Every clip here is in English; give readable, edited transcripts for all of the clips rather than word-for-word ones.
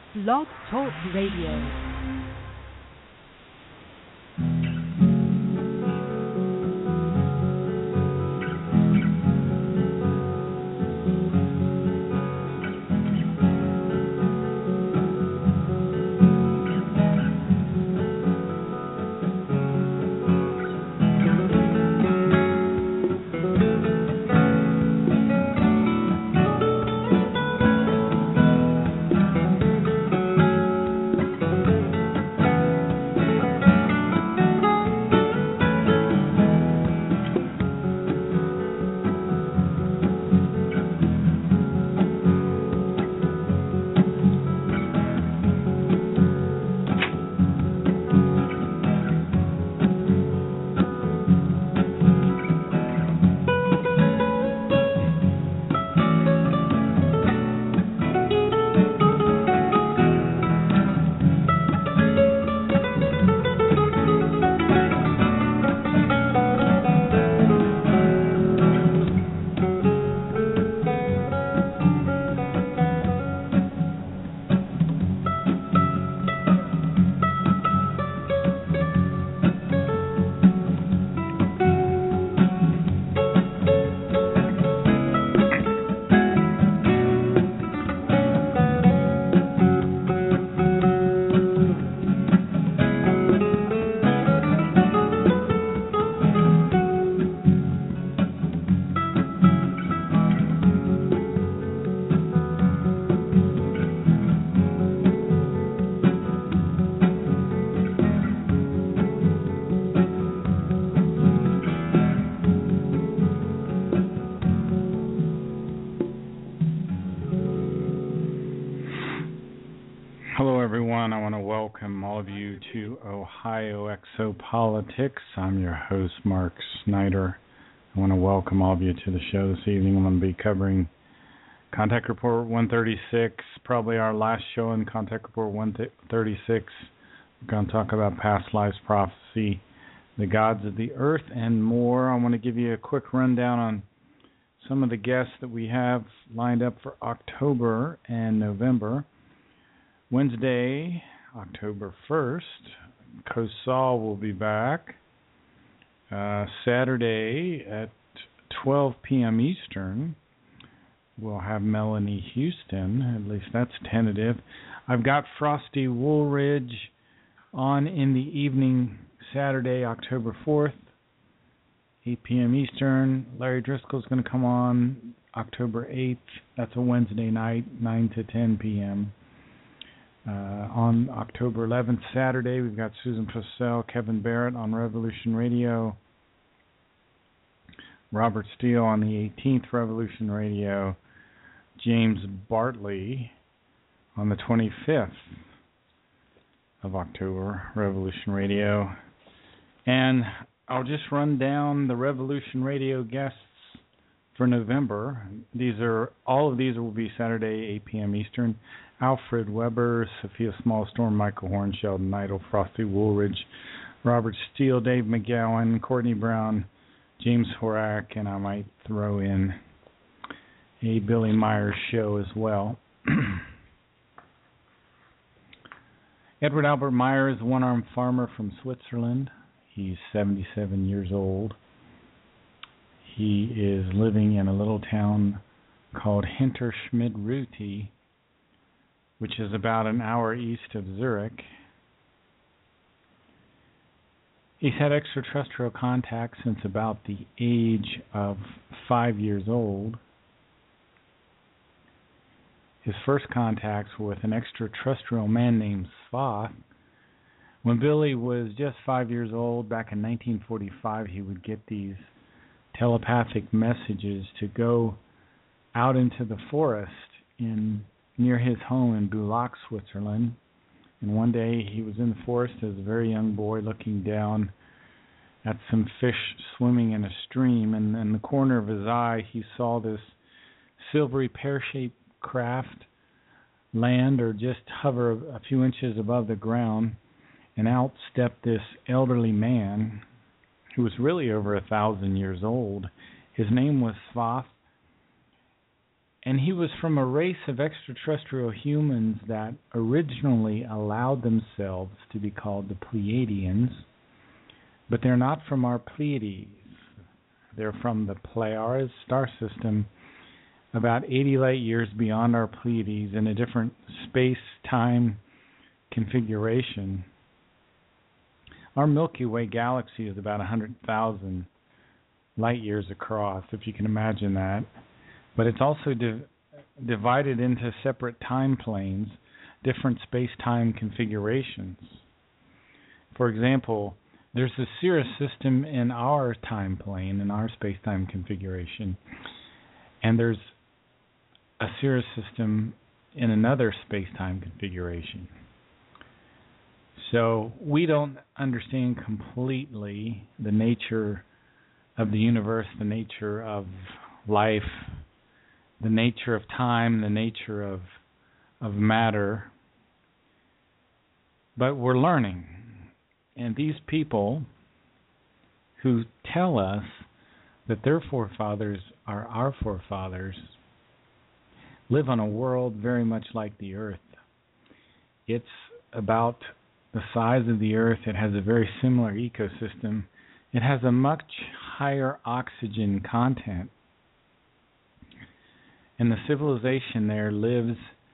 Blog Talk Radio. To Ohio Exopolitics. I'm your host, Mark Snyder. I want to welcome all of you to the show this evening. I'm going to be covering Contact Report 136, probably our last show in Contact Report 136. We're going to talk about past lives prophecy, the gods of the earth, and more. I want to give you a quick rundown on some of the guests that we have lined up for October and November. Wednesday, October 1st, Kosal will be back. Saturday at 12 p.m. Eastern, we'll have Melanie Houston. At least that's tentative. I've got Frosty Woolridge on in the evening, Saturday, October 4th, 8 p.m. Eastern. Larry Driscoll's going to come on October 8th. That's a Wednesday night, 9 to 10 p.m. On October 11th, Saturday, we've got Susan Fussell, Kevin Barrett on Revolution Radio, Robert Steele on the 18th, Revolution Radio, James Bartley on the 25th of October, Revolution Radio. And I'll just run down the Revolution Radio guests for November. All of these will be Saturday, 8 p.m. Eastern. Alfred Weber, Sophia Smallstorm, Michael Horn, Sheldon Neidel, Frosty Woolridge, Robert Steele, Dave McGowan, Courtney Brown, James Horak, and I might throw in a Billy Myers show as well. Edward Albert Meyer is a one-armed farmer from Switzerland. He's 77 years old. He is living in a little town called Hinterschmid-Rüti, which is about an hour east of Zurich. He's had extraterrestrial contact since about the age of 5 years old. His first contacts were with an extraterrestrial man named Svath. When Billy was just 5 years old, back in 1945, he would get these telepathic messages to go out into the forest near his home in Bulak, Switzerland. And one day he was in the forest as a very young boy looking down at some fish swimming in a stream, and in the corner of his eye he saw this silvery pear-shaped craft land or just hover a few inches above the ground, and out stepped this elderly man who was really over 1,000 years old. His name was Svath, And he was from a race of extraterrestrial humans that originally allowed themselves to be called the Pleiadians, but they're not from our Pleiades. They're from the Pleiades star system, about 80 light years beyond our Pleiades, in a different space-time configuration. Our Milky Way galaxy is about 100,000 light years across, if you can imagine that. But it's also divided into separate time planes, different space-time configurations. For example, there's a Sirius system in our time plane, in our space-time configuration, and there's a Sirius system in another space-time configuration. So we don't understand completely the nature of the universe, the nature of life, the nature of time, the nature of matter, but we're learning. And these people who tell us that their forefathers are our forefathers live on a world very much like the Earth. It's about the size of the Earth. It has a very similar ecosystem. It has a much higher oxygen content. And the civilization there lives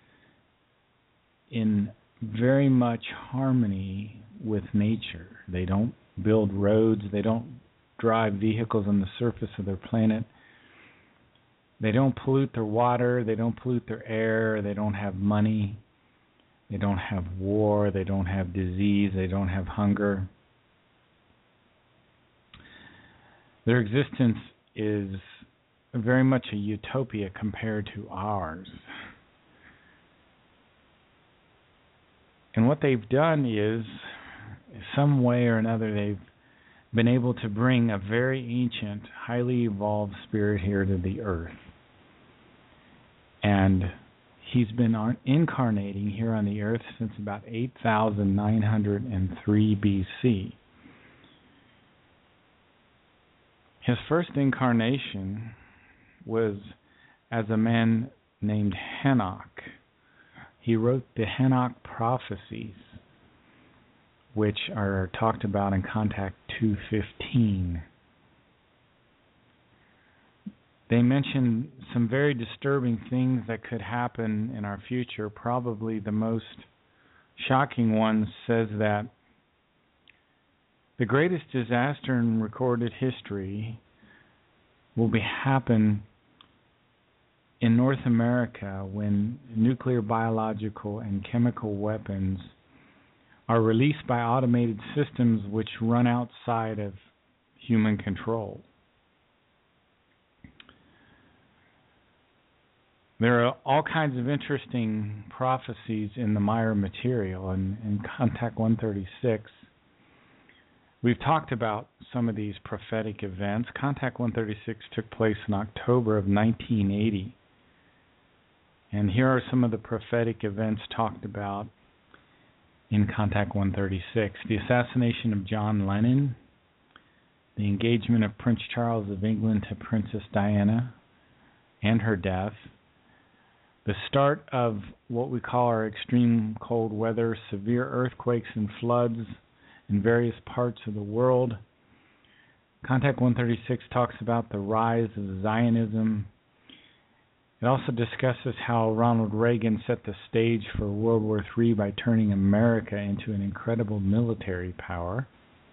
in very much harmony with nature. They don't build roads. They don't drive vehicles on the surface of their planet. They don't pollute their water. They don't pollute their air. They don't have money. They don't have war. They don't have disease. They don't have hunger. Their existence is very much a utopia compared to ours. And what they've done is, some way or another, they've been able to bring a very ancient, highly evolved spirit here to the Earth. And he's been incarnating here on the Earth since about 8,903 BC. His first incarnation was as a man named Henoch. He wrote the Henoch Prophecies, which are talked about in Contact 215. They mention some very disturbing things that could happen in our future. Probably the most shocking one says that the greatest disaster in recorded history will happen in North America when nuclear, biological, and chemical weapons are released by automated systems which run outside of human control. There are all kinds of interesting prophecies in the Maya material. And in Contact 136, we've talked about some of these prophetic events. Contact 136 took place in October of 1980. And here are some of the prophetic events talked about in Contact 136. The assassination of John Lennon, the engagement of Prince Charles of England to Princess Diana and her death, the start of what we call our extreme cold weather, severe earthquakes and floods in various parts of the world. Contact 136 talks about the rise of Zionism. It also discusses how Ronald Reagan set the stage for World War III by turning America into an incredible military power.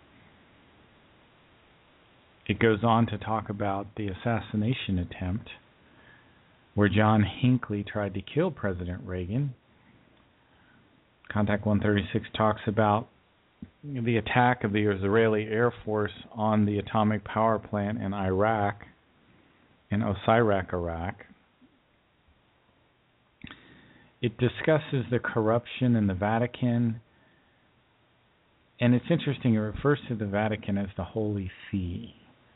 It goes on to talk about the assassination attempt, where John Hinckley tried to kill President Reagan. Contact 136 talks about the attack of the Israeli Air Force on the atomic power plant in Iraq, in Osirak, Iraq. It discusses the corruption in the Vatican, and it's interesting, it refers to the Vatican as the Holy See.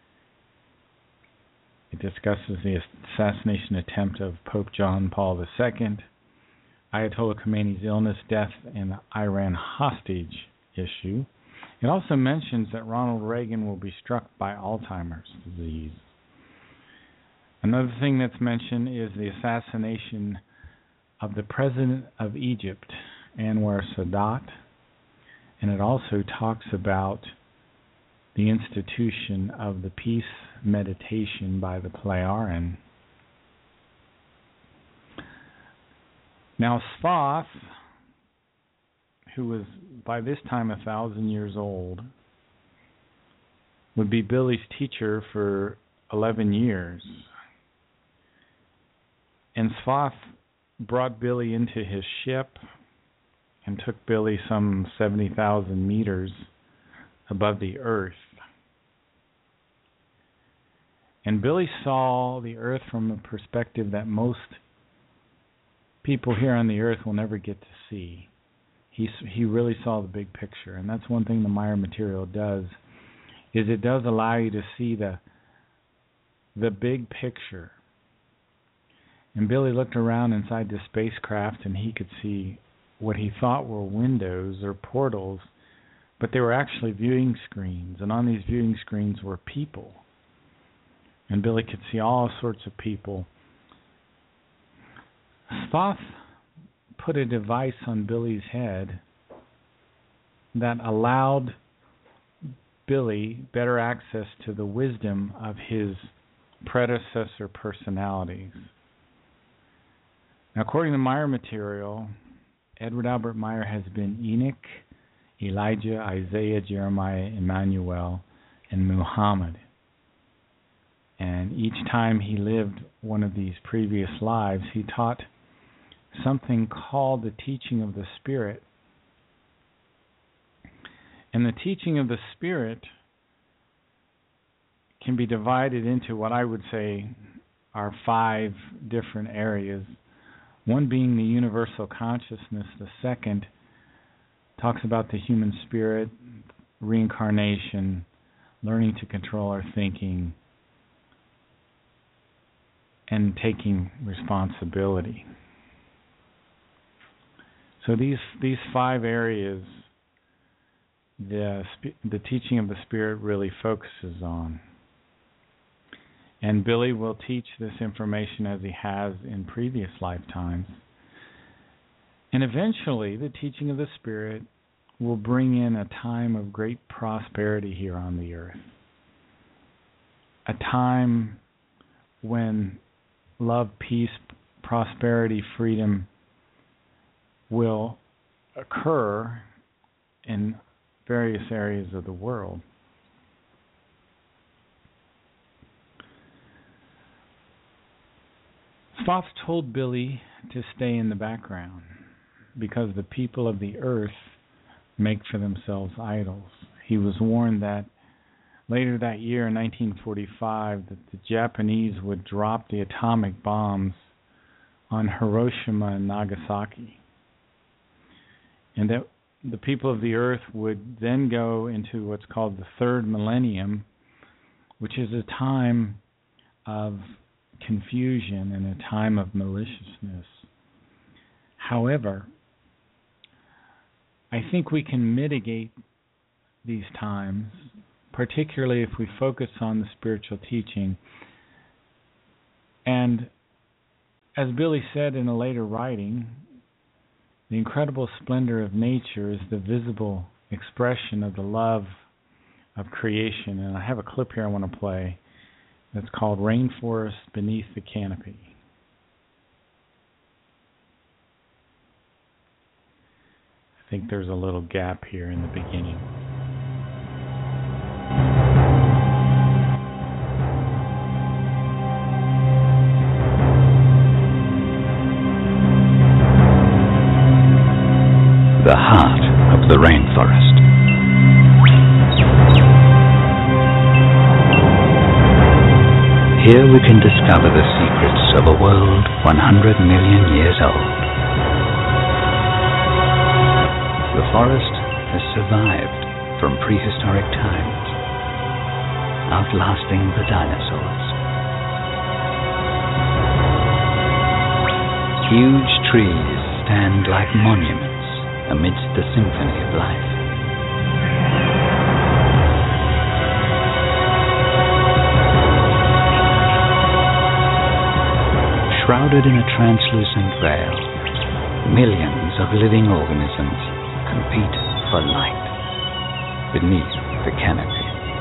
It discusses the assassination attempt of Pope John Paul II, Ayatollah Khomeini's illness, death, and the Iran hostage issue. It also mentions that Ronald Reagan will be struck by Alzheimer's disease. Another thing that's mentioned is the assassination of the president of Egypt, Anwar Sadat, and it also talks about the institution of the peace meditation by the Plejaren. Now Sfath, who was by this time 1,000 years old, would be Billy's teacher for 11 years. And Sfath brought Billy into his ship and took Billy some 70,000 meters above the earth. And Billy saw the earth from a perspective that most people here on the earth will never get to see. He really saw the big picture, and that's one thing the Maya material does, is it does allow you to see the big picture. And Billy looked around inside the spacecraft and he could see what he thought were windows or portals, but they were actually viewing screens, and on these viewing screens were people. And Billy could see all sorts of people. Thoth put a device on Billy's head that allowed Billy better access to the wisdom of his predecessor personalities. Now, according to Meyer material, Edward Albert Meyer has been Enoch, Elijah, Isaiah, Jeremiah, Emmanuel, and Muhammad. And each time he lived one of these previous lives, he taught something called the teaching of the Spirit. And the teaching of the Spirit can be divided into what I would say are 5 different areas. One being the universal consciousness. The second talks about the human spirit, reincarnation, learning to control our thinking, and taking responsibility. So these 5 areas, the teaching of the Spirit really focuses on. And Billy will teach this information as he has in previous lifetimes. And eventually, the teaching of the Spirit will bring in a time of great prosperity here on the earth. A time when love, peace, prosperity, freedom will occur in various areas of the world. Thoth told Billy to stay in the background because the people of the earth make for themselves idols. He was warned that later that year in 1945 that the Japanese would drop the atomic bombs on Hiroshima and Nagasaki, and that the people of the earth would then go into what's called the third millennium, which is a time of confusion and a time of maliciousness. However, I think we can mitigate these times, particularly if we focus on the spiritual teaching. And as Billy said in a later writing, the incredible splendor of nature is the visible expression of the love of creation. And I have a clip here I want to play that's called Rainforest Beneath the Canopy. I think there's a little gap here in the beginning. The heart of the rainforest. Here we can discover the secrets of a world 100 million years old. The forest has survived from prehistoric times, outlasting the dinosaurs. Huge trees stand like monuments amidst the symphony of life. Shrouded in a translucent veil, millions of living organisms compete for light beneath the canopy.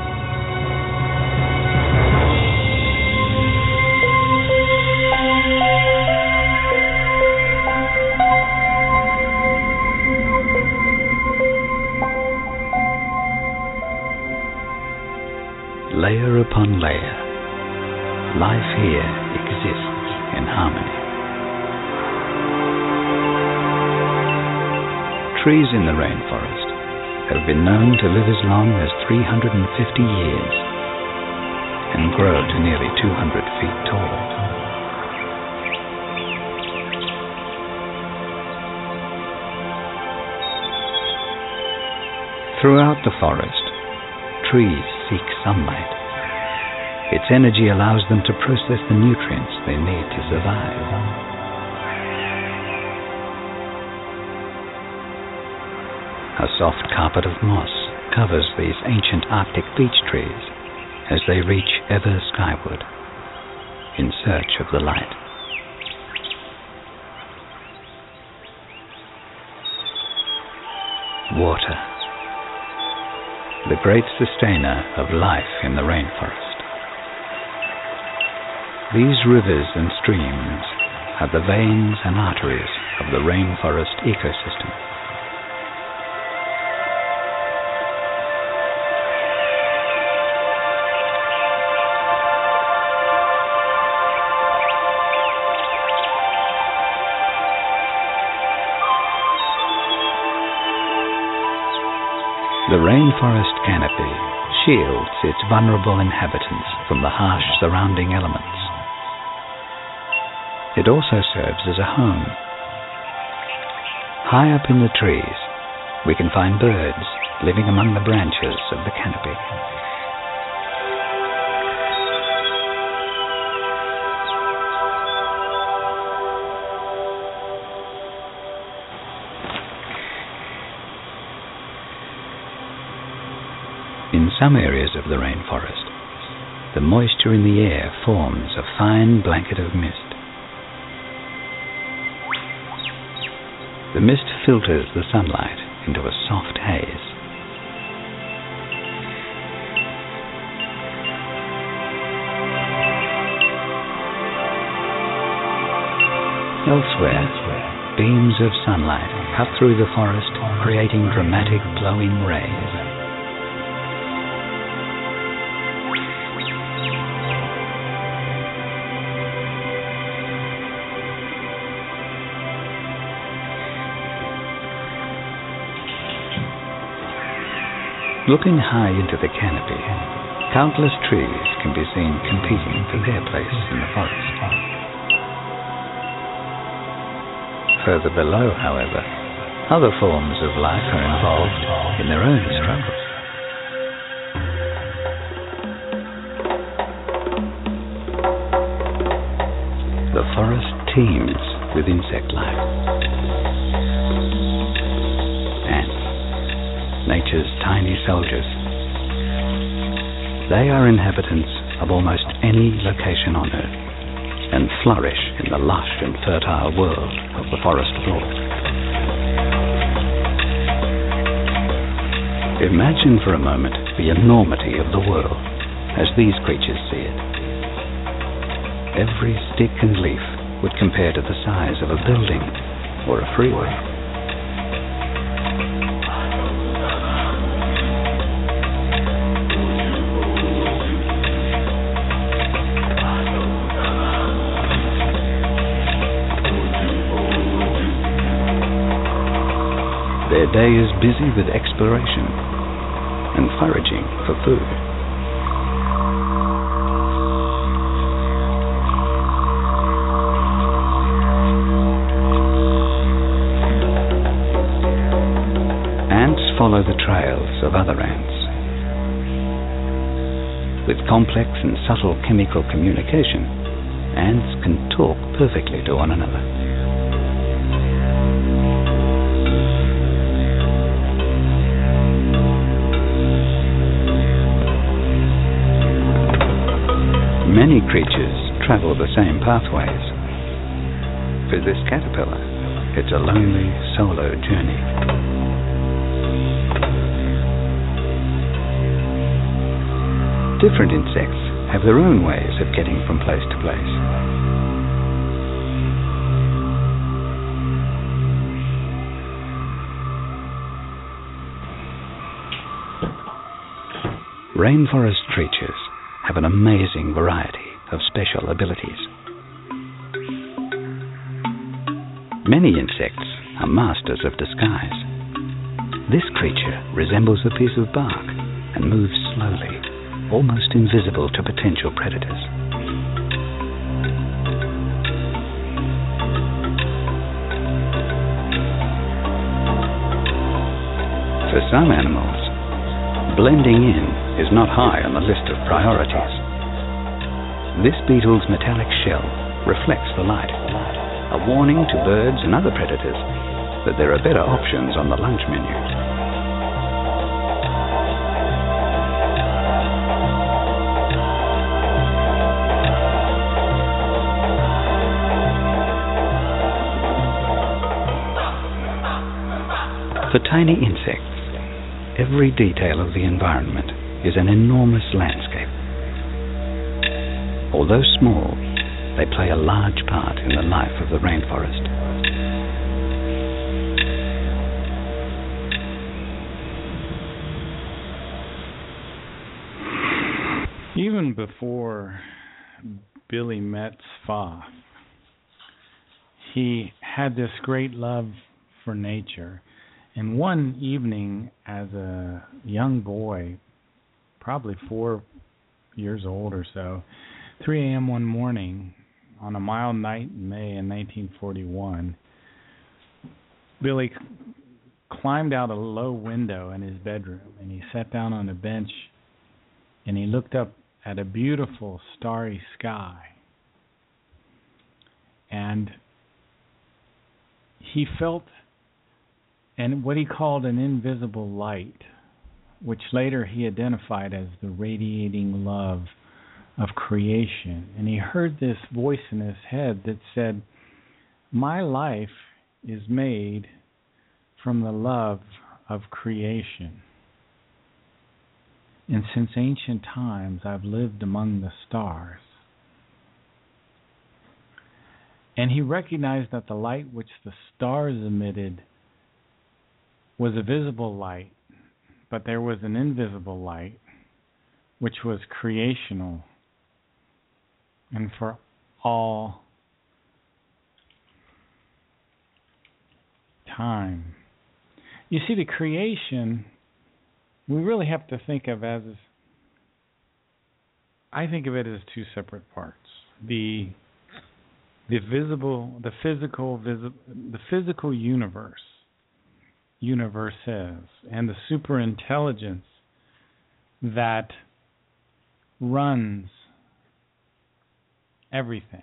Layer upon layer, life here exists in harmony. Trees in the rainforest have been known to live as long as 350 years and grow to nearly 200 feet tall. Throughout the forest, trees seek sunlight. Its energy allows them to process the nutrients they need to survive. A soft carpet of moss covers these ancient Arctic beech trees as they reach ever skyward in search of the light. Water, the great sustainer of life in the rainforest. These rivers and streams are the veins and arteries of the rainforest ecosystem. The rainforest canopy shields its vulnerable inhabitants from the harsh surrounding elements. It also serves as a home. High up in the trees, we can find birds living among the branches of the canopy. In some areas of the rainforest, the moisture in the air forms a fine blanket of mist. The mist filters the sunlight into a soft haze. Elsewhere, beams of sunlight cut through the forest, creating dramatic glowing rays. Looking high into the canopy, countless trees can be seen competing for their place in the forest. Further below, however, other forms of life are involved in their own struggles. The forest teems with insect life. Nature's tiny soldiers. They are inhabitants of almost any location on Earth and flourish in the lush and fertile world of the forest floor. Imagine for a moment the enormity of the world as these creatures see it. Every stick and leaf would compare to the size of a building or a freeway. Their day is busy with exploration and foraging for food. Ants follow the trails of other ants. With complex and subtle chemical communication, ants can talk perfectly to one another. Many creatures travel the same pathways, For this caterpillar, it's a lonely, solo journey. Different insects have their own ways of getting from place to place. Rainforest creatures have an amazing variety of special abilities. Many insects are masters of disguise. This creature resembles a piece of bark and moves slowly, almost invisible to potential predators. For some animals, blending in is not high on the list of priorities. This beetle's metallic shell reflects the light, a warning to birds and other predators that there are better options on the lunch menu. For tiny insects, every detail of the environment is an enormous landscape. Although small, they play a large part in the life of the rainforest. Even before Billy met Svath, he had this great love for nature. And one evening, as a young boy, probably 4 years old or so, 3 a.m. one morning, on a mild night in May in 1941, Billy climbed out a low window in his bedroom, and he sat down on a bench, and he looked up at a beautiful starry sky. And he felt what he called an invisible light, which later he identified as the radiating love of creation. And he heard this voice in his head that said, "My life is made from the love of creation. And since ancient times, I've lived among the stars." And he recognized that the light which the stars emitted was a visible light, but there was an invisible light which was creational and for all time. You see, the creation we really have to think of as, I think of it as two separate parts. The physical universes, and the superintelligence that runs everything.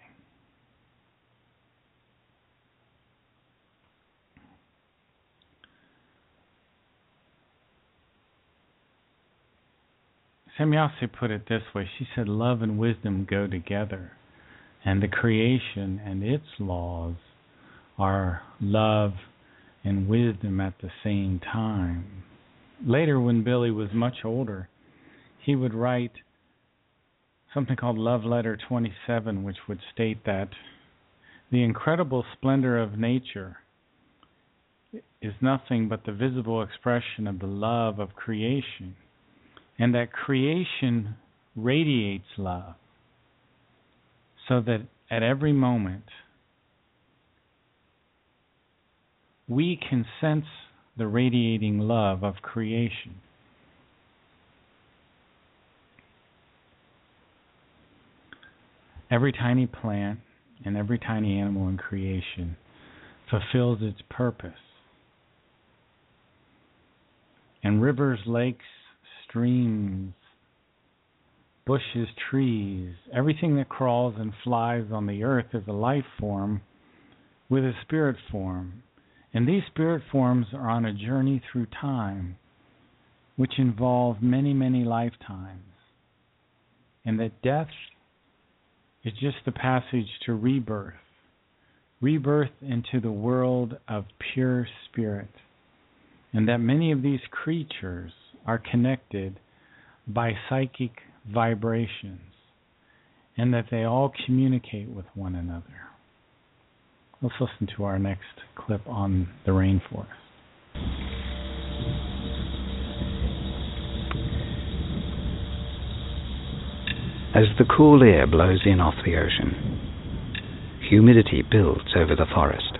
Semyase put it this way. She said, love and wisdom go together, and the creation and its laws are love and wisdom at the same time. Later, when Billy was much older, he would write something called Love Letter 27, which would state that the incredible splendor of nature is nothing but the visible expression of the love of creation, and that creation radiates love, so that at every moment we can sense the radiating love of creation. Every tiny plant and every tiny animal in creation fulfills its purpose. And rivers, lakes, streams, bushes, trees, everything that crawls and flies on the earth is a life form with a spirit form. And these spirit forms are on a journey through time, which involve many, many lifetimes. And that death is just the passage to rebirth, rebirth into the world of pure spirit, and that many of these creatures are connected by psychic vibrations, and that they all communicate with one another. Let's listen to our next clip on the rainforest. As the cool air blows in off the ocean, humidity builds over the forest.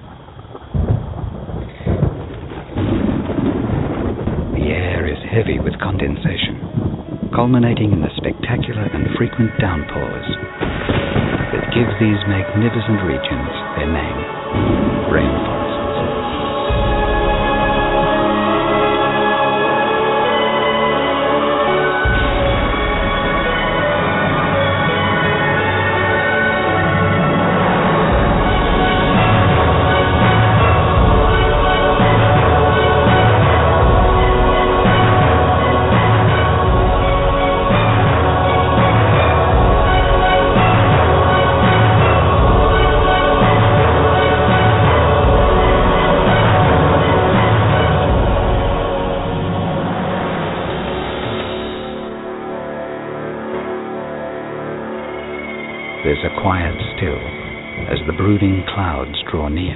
The air is heavy with condensation, culminating in the spectacular and frequent downpours that give these magnificent regions their name, rainforests. There's a quiet still as the brooding clouds draw near.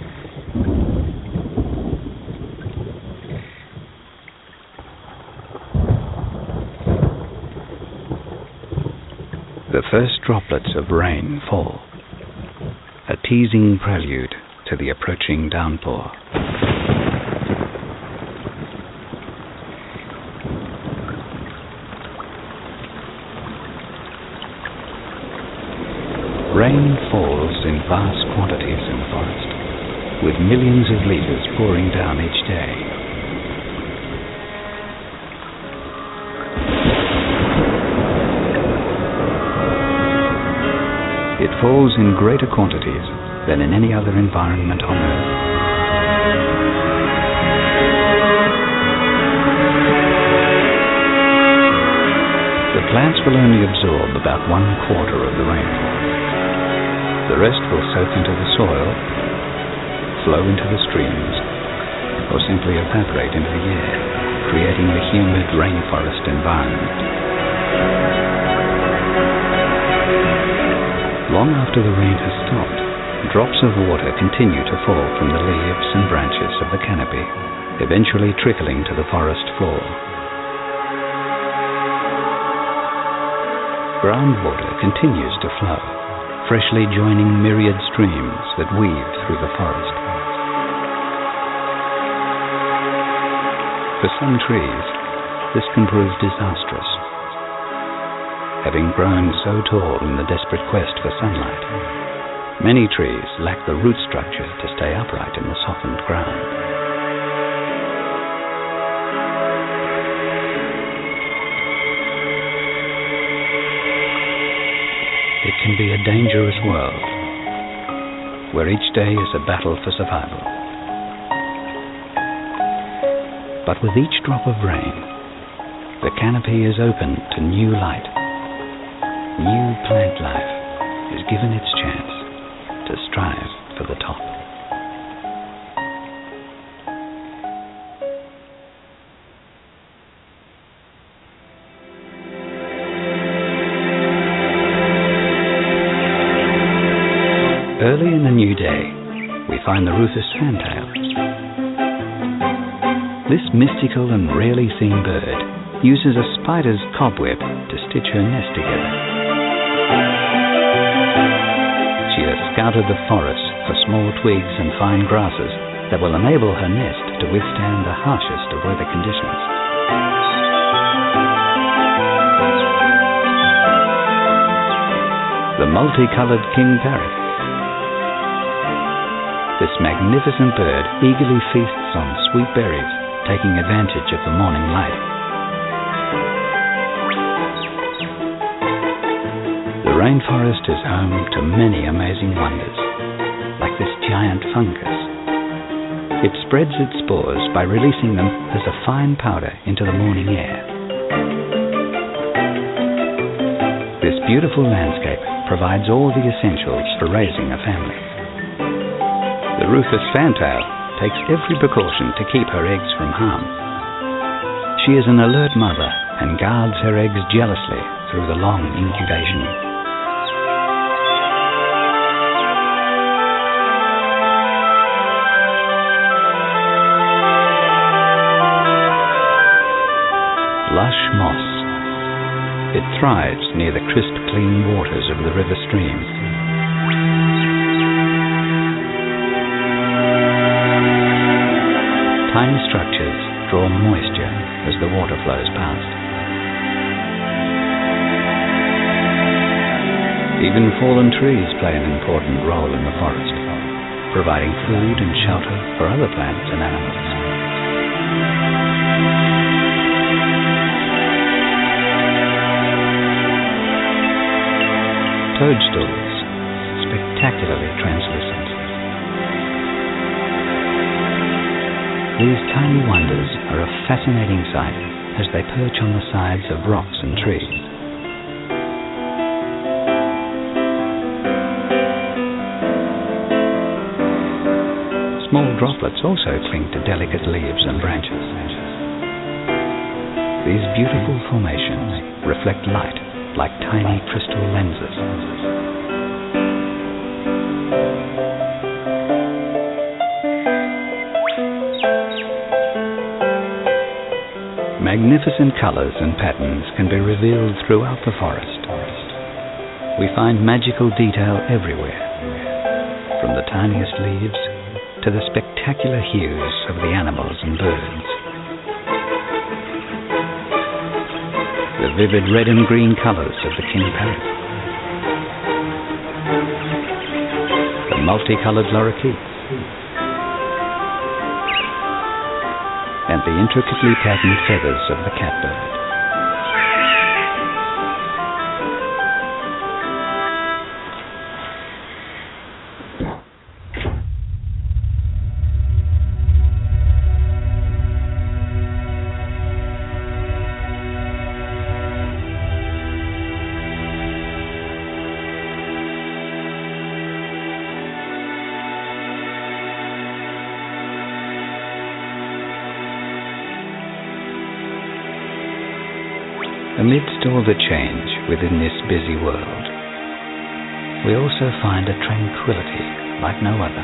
The first droplets of rain fall, a teasing prelude to the approaching downpour. Rain falls in vast quantities in the forest, with millions of liters pouring down each day. It falls in greater quantities than in any other environment on Earth. The plants will only absorb about 1/4 of the rainfall. The rest will soak into the soil, flow into the streams, or simply evaporate into the air, creating a humid rainforest environment. Long after the rain has stopped, drops of water continue to fall from the leaves and branches of the canopy, eventually trickling to the forest floor. Groundwater continues to flow, freshly joining myriad streams that weave through the forest. For some trees, this can prove disastrous. Having grown so tall in the desperate quest for sunlight, many trees lack the root structure to stay upright in the softened ground. It can be a dangerous world, where each day is a battle for survival. But with each drop of rain, the canopy is open to new light. New plant life is given its chance to strive for the top. Early in the new day, we find the rufous fantail. This mystical and rarely seen bird uses a spider's cobweb to stitch her nest together. She has scouted the forest for small twigs and fine grasses that will enable her nest to withstand the harshest of weather conditions. The multicolored king parrot. This magnificent bird eagerly feasts on sweet berries, taking advantage of the morning light. The rainforest is home to many amazing wonders, like this giant fungus. It spreads its spores by releasing them as a fine powder into the morning air. This beautiful landscape provides all the essentials for raising a family. The rufous fantail takes every precaution to keep her eggs from harm. She is an alert mother and guards her eggs jealously through the long incubation. Lush moss. It thrives near the crisp-clean waters of the river streams. Tiny structures draw moisture as the water flows past. Even fallen trees play an important role in the forest, providing food and shelter for other plants and animals. Toadstools, spectacularly translucent. These tiny wonders are a fascinating sight as they perch on the sides of rocks and trees. Small droplets also cling to delicate leaves and branches. These beautiful formations reflect light like tiny crystal lenses. Magnificent colors and patterns can be revealed throughout the forest. We find magical detail everywhere, from the tiniest leaves to the spectacular hues of the animals and birds. The vivid red and green colors of the king parrot, the multicolored lorikeets, and the intricately patterned feathers of the catbird. Amidst all the change within this busy world, we also find a tranquility like no other.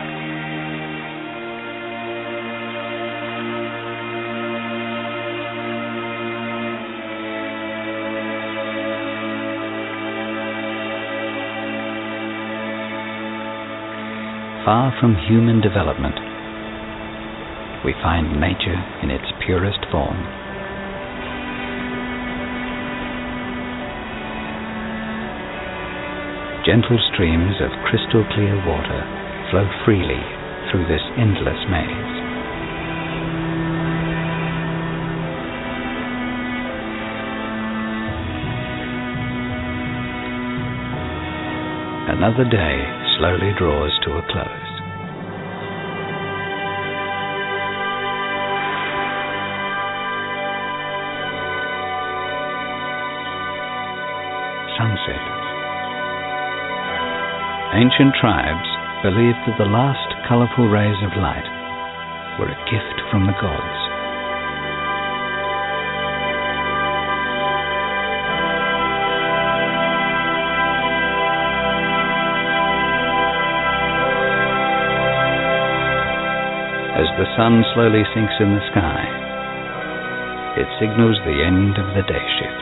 Far from human development, we find nature in its purest form. Gentle streams of crystal clear water flow freely through this endless maze. Another day slowly draws to a close. Sunset. Ancient tribes believed that the last colorful rays of light were a gift from the gods. As the sun slowly sinks in the sky, it signals the end of the day shift.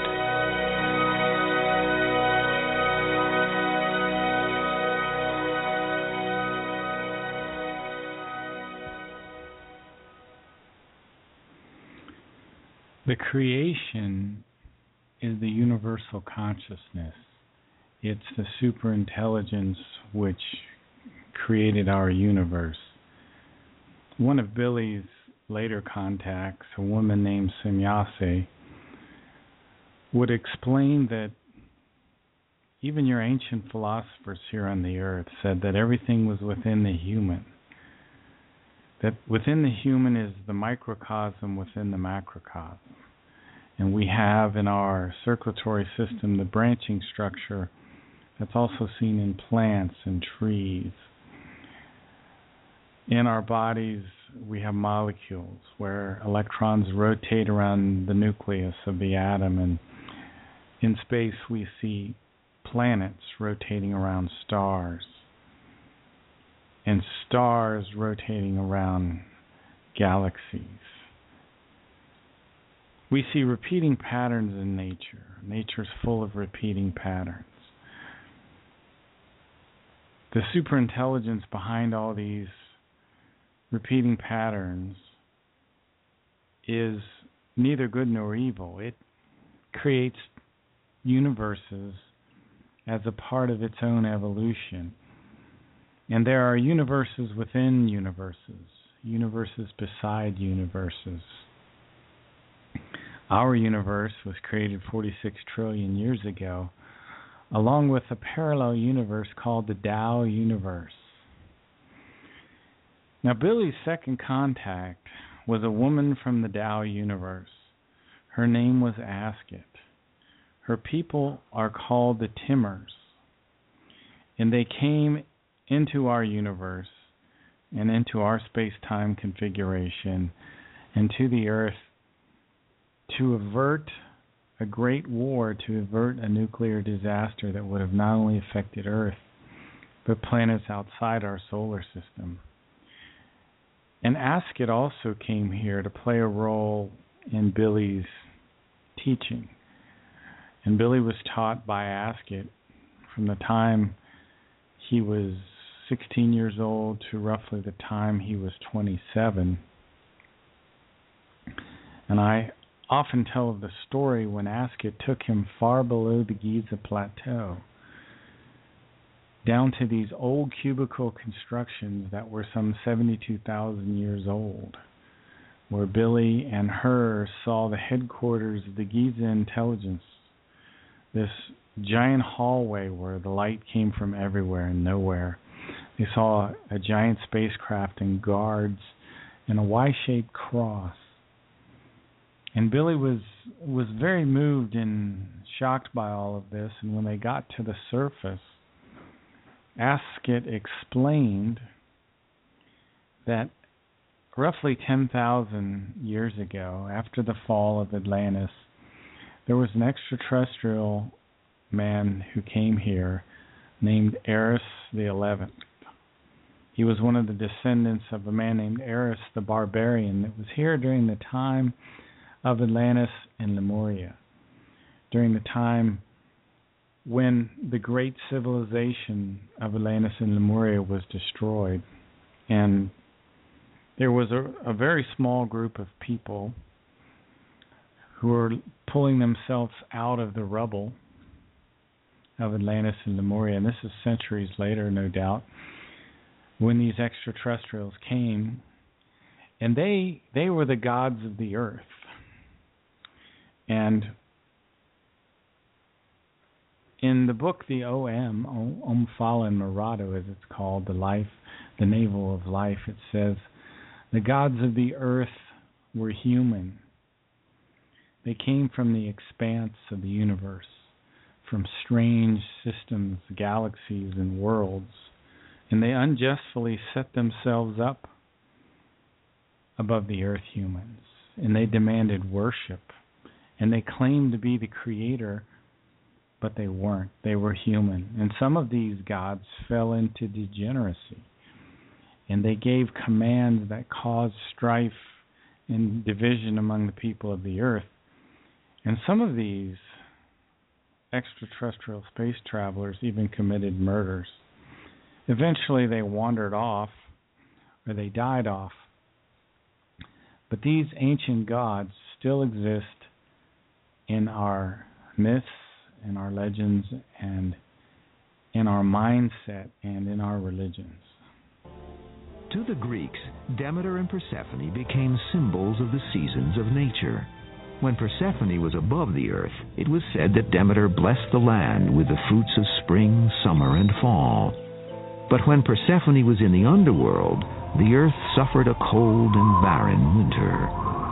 The creation is the universal consciousness. It's the superintelligence which created our universe. One of Billy's later contacts, a woman named Semyase, would explain that even your ancient philosophers here on the earth said that everything was within the human. That within the human is the microcosm within the macrocosm. And we have in our circulatory system the branching structure that's also seen in plants and trees. In our bodies, we have molecules where electrons rotate around the nucleus of the atom, and in space we see planets rotating around stars, and stars rotating around galaxies. We see repeating patterns in nature. Nature's full of repeating patterns. The superintelligence behind all these repeating patterns is neither good nor evil. It creates universes as a part of its own evolution. And there are universes within universes, universes beside universes. Our universe was created 46 trillion years ago, along with a parallel universe called the Tao universe. Now, Billy's second contact was a woman from the Tao universe. Her name was Asket. Her people are called the Timmers, and they came into our universe and into our space-time configuration and to the Earth to avert a great war, to avert a nuclear disaster that would have not only affected Earth, but planets outside our solar system. And Asket also came here to play a role in Billy's teaching. And Billy was taught by Asket from the time he was 16 years old to roughly the time he was 27. And I often tell of the story when Asket took him far below the Giza Plateau, down to these old cubicle constructions that were some 72,000 years old, where Billy and her saw the headquarters of the Giza intelligence, this giant hallway where the light came from everywhere and nowhere. They saw a giant spacecraft and guards and a Y-shaped cross. And Billy was very moved and shocked by all of this, and when they got to the surface, Asket explained that roughly 10,000 years ago, after the fall of Atlantis, there was an extraterrestrial man who came here named Eris the 11th. He was one of the descendants of a man named Eris the Barbarian that was here during the time of Atlantis and Lemuria, during the time when the great civilization of Atlantis and Lemuria was destroyed. And there was a very small group of people who were pulling themselves out of the rubble of Atlantis and Lemuria. And this is centuries later, no doubt, when these extraterrestrials came. And they were the gods of the earth. And in the book, the Omphale and Mirado, as it's called, the Navel of Life, it says, the gods of the earth were human. They came from the expanse of the universe, from strange systems, galaxies, and worlds, and they unjustly set themselves up above the earth humans, and they demanded worship. And they claimed to be the creator, but they weren't. They were human. And some of these gods fell into degeneracy. And they gave commands that caused strife and division among the people of the earth. And some of these extraterrestrial space travelers even committed murders. Eventually they wandered off, or they died off. But these ancient gods still exist in our myths, in our legends, and in our mindset, and in our religions. To the Greeks, Demeter and Persephone became symbols of the seasons of nature. When Persephone was above the earth, it was said that Demeter blessed the land with the fruits of spring, summer, and fall. But when Persephone was in the underworld, the earth suffered a cold and barren winter.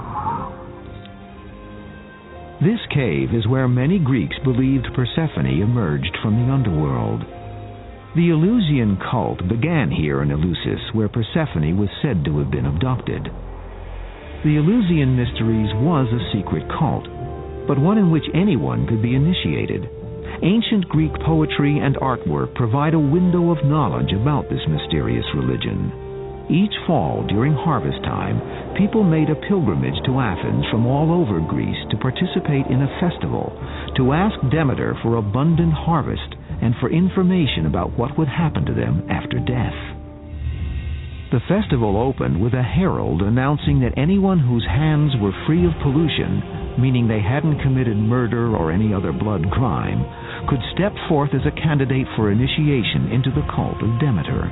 This cave is where many Greeks believed Persephone emerged from the underworld. The Eleusinian cult began here in Eleusis, where Persephone was said to have been abducted. The Eleusinian Mysteries was a secret cult, but one in which anyone could be initiated. Ancient Greek poetry and artwork provide a window of knowledge about this mysterious religion. Each fall during harvest time, people made a pilgrimage to Athens from all over Greece to participate in a festival, to ask Demeter for abundant harvest and for information about what would happen to them after death. The festival opened with a herald announcing that anyone whose hands were free of pollution, meaning they hadn't committed murder or any other blood crime, could step forth as a candidate for initiation into the cult of Demeter.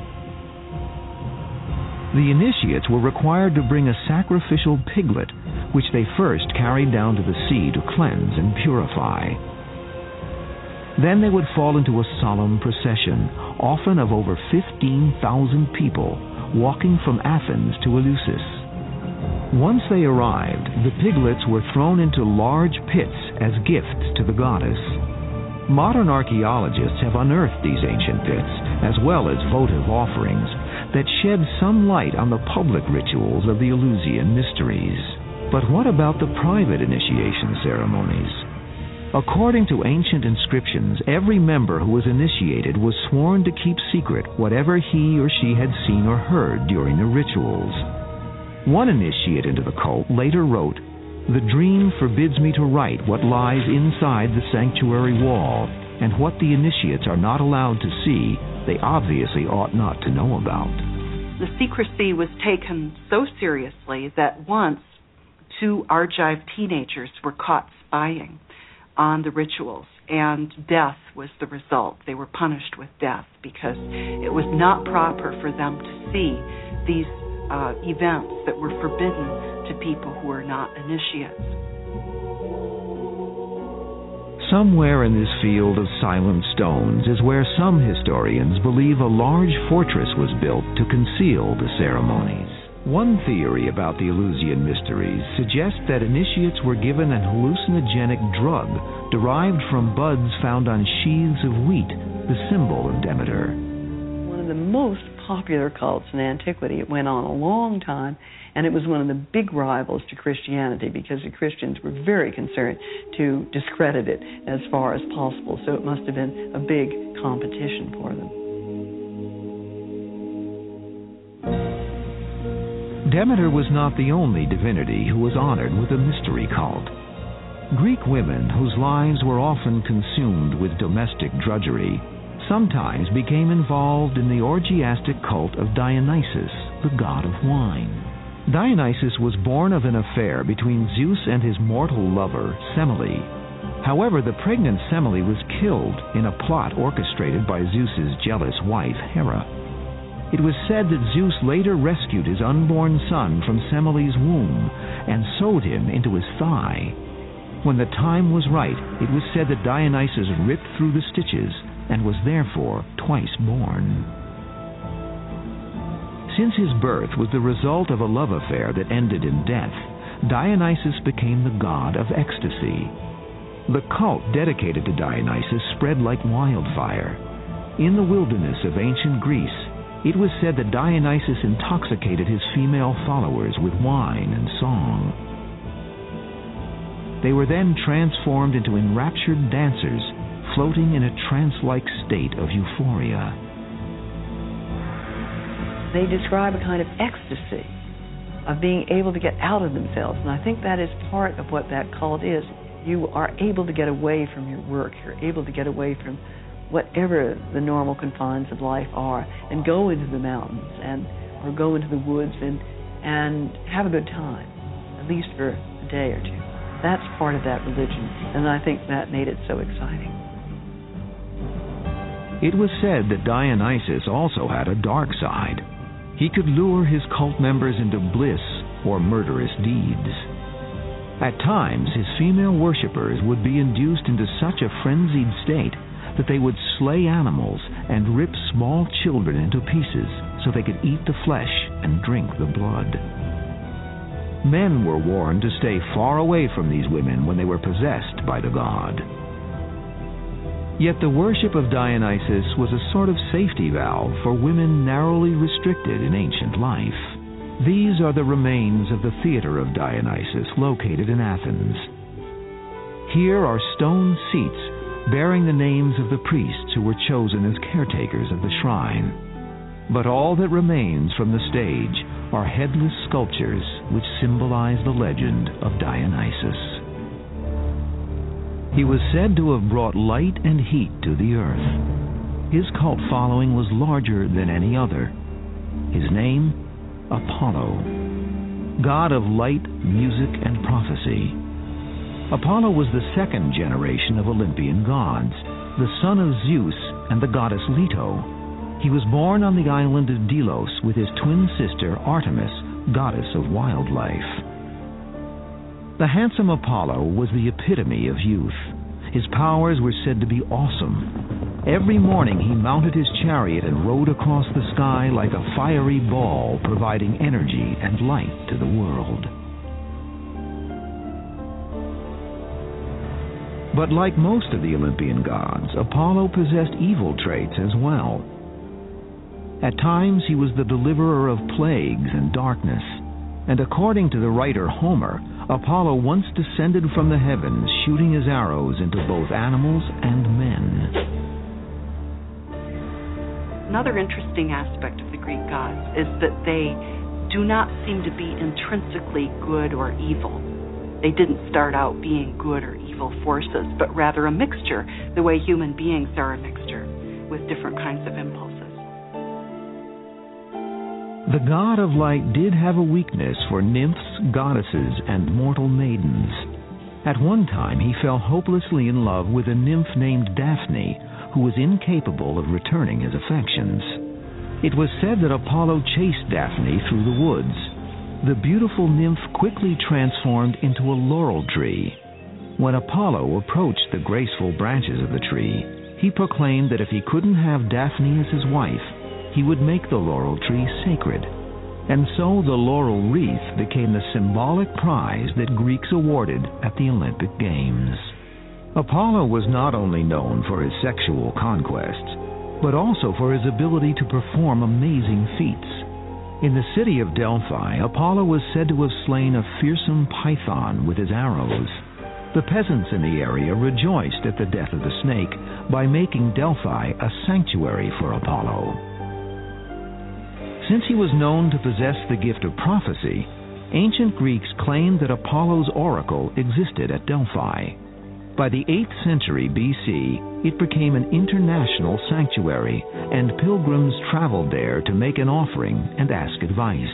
The initiates were required to bring a sacrificial piglet, which they first carried down to the sea to cleanse and purify. Then they would fall into a solemn procession, often of over 15,000 people, walking from Athens to Eleusis. Once they arrived, the piglets were thrown into large pits as gifts to the goddess. Modern archaeologists have unearthed these ancient pits, as well as votive offerings, that shed some light on the public rituals of the Eleusinian Mysteries. But what about the private initiation ceremonies? According to ancient inscriptions, every member who was initiated was sworn to keep secret whatever he or she had seen or heard during the rituals. One initiate into the cult later wrote, "The dream forbids me to write what lies inside the sanctuary wall, and what the initiates are not allowed to see, they obviously ought not to know about." The secrecy was taken so seriously that once 2 Argive teenagers were caught spying on the rituals, and death was the result. They were punished with death because it was not proper for them to see these events that were forbidden to people who were not initiates. Somewhere in this field of silent stones is where some historians believe a large fortress was built to conceal the ceremonies. One theory about the Eleusinian Mysteries suggests that initiates were given an hallucinogenic drug derived from buds found on sheaths of wheat, the symbol of Demeter. One of the most popular cults in antiquity. It went on a long time, and it was one of the big rivals to Christianity because the Christians were very concerned to discredit it as far as possible, so it must have been a big competition for them. Demeter was not the only divinity who was honored with a mystery cult. Greek women, whose lives were often consumed with domestic drudgery, sometimes became involved in the orgiastic cult of Dionysus, the god of wine. Dionysus was born of an affair between Zeus and his mortal lover, Semele. However, the pregnant Semele was killed in a plot orchestrated by Zeus's jealous wife, Hera. It was said that Zeus later rescued his unborn son from Semele's womb and sewed him into his thigh. When the time was right, it was said that Dionysus ripped through the stitches and was therefore twice born. Since his birth was the result of a love affair that ended in death, Dionysus became the god of ecstasy. The cult dedicated to Dionysus spread like wildfire. In the wilderness of ancient Greece, it was said that Dionysus intoxicated his female followers with wine and song. They were then transformed into enraptured dancers, floating in a trance-like state of euphoria. They describe a kind of ecstasy of being able to get out of themselves, and I think that is part of what that cult is. You are able to get away from your work. You're able to get away from whatever the normal confines of life are and go into the mountains or go into the woods and have a good time, at least for a day or two. That's part of that religion, and I think that made it so exciting. It was said that Dionysus also had a dark side. He could lure his cult members into bliss or murderous deeds. At times, his female worshippers would be induced into such a frenzied state that they would slay animals and rip small children into pieces so they could eat the flesh and drink the blood. Men were warned to stay far away from these women when they were possessed by the god. Yet the worship of Dionysus was a sort of safety valve for women narrowly restricted in ancient life. These are the remains of the Theater of Dionysus, located in Athens. Here are stone seats bearing the names of the priests who were chosen as caretakers of the shrine. But all that remains from the stage are headless sculptures which symbolize the legend of Dionysus. He was said to have brought light and heat to the earth. His cult following was larger than any other. His name, Apollo, god of light, music, and prophecy. Apollo was the second generation of Olympian gods, the son of Zeus and the goddess Leto. He was born on the island of Delos with his twin sister Artemis, goddess of wildlife. The handsome Apollo was the epitome of youth. His powers were said to be awesome. Every morning he mounted his chariot and rode across the sky like a fiery ball, providing energy and light to the world. But like most of the Olympian gods, Apollo possessed evil traits as well. At times he was the deliverer of plagues and darkness, and according to the writer Homer, Apollo once descended from the heavens, shooting his arrows into both animals and men. Another interesting aspect of the Greek gods is that they do not seem to be intrinsically good or evil. They didn't start out being good or evil forces, but rather a mixture, the way human beings are a mixture, with different kinds of impulses. The god of light did have a weakness for nymphs, goddesses, and mortal maidens. At one time, he fell hopelessly in love with a nymph named Daphne, who was incapable of returning his affections. It was said that Apollo chased Daphne through the woods. The beautiful nymph quickly transformed into a laurel tree. When Apollo approached the graceful branches of the tree, he proclaimed that if he couldn't have Daphne as his wife, he would make the laurel tree sacred. And so the laurel wreath became the symbolic prize that Greeks awarded at the Olympic Games. Apollo was not only known for his sexual conquests, but also for his ability to perform amazing feats. In the city of Delphi, Apollo was said to have slain a fearsome python with his arrows. The peasants in the area rejoiced at the death of the snake by making Delphi a sanctuary for Apollo. Since he was known to possess the gift of prophecy, ancient Greeks claimed that Apollo's oracle existed at Delphi. By the 8th century BC, it became an international sanctuary, and pilgrims traveled there to make an offering and ask advice.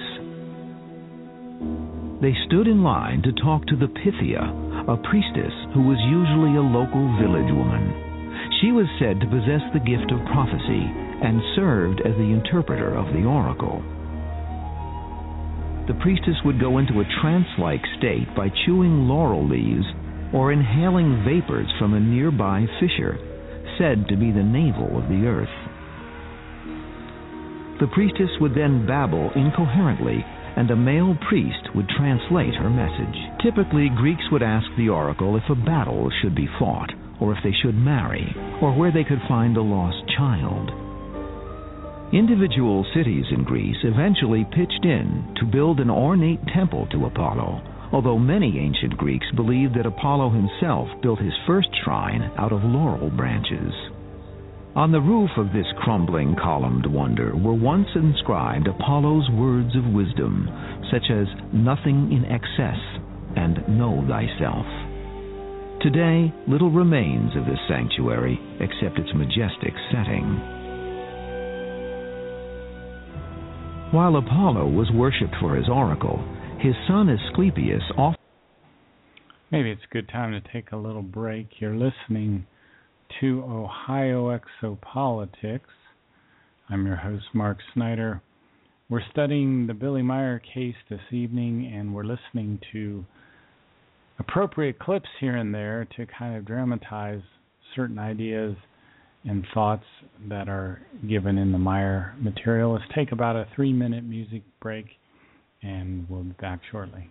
They stood in line to talk to the Pythia, a priestess who was usually a local village woman. She was said to possess the gift of prophecy and served as the interpreter of the oracle. The priestess would go into a trance-like state by chewing laurel leaves or inhaling vapors from a nearby fissure, said to be the navel of the earth. The priestess would then babble incoherently, and a male priest would translate her message. Typically, Greeks would ask the oracle if a battle should be fought, or if they should marry, or where they could find a lost child. Individual cities in Greece eventually pitched in to build an ornate temple to Apollo, although many ancient Greeks believed that Apollo himself built his first shrine out of laurel branches. On the roof of this crumbling columned wonder were once inscribed Apollo's words of wisdom, such as "nothing in excess" and "know thyself." Today, little remains of this sanctuary except its majestic setting. While Apollo was worshipped for his oracle, his son Asclepius often... Maybe it's a good time to take a little break. You're listening to Ohio Exopolitics. I'm your host, Mark Snyder. We're studying the Billy Meier case this evening, and we're listening to appropriate clips here and there to kind of dramatize certain ideas and thoughts that are given in the Meier material. Let's take about a 3-minute music break, and we'll be back shortly.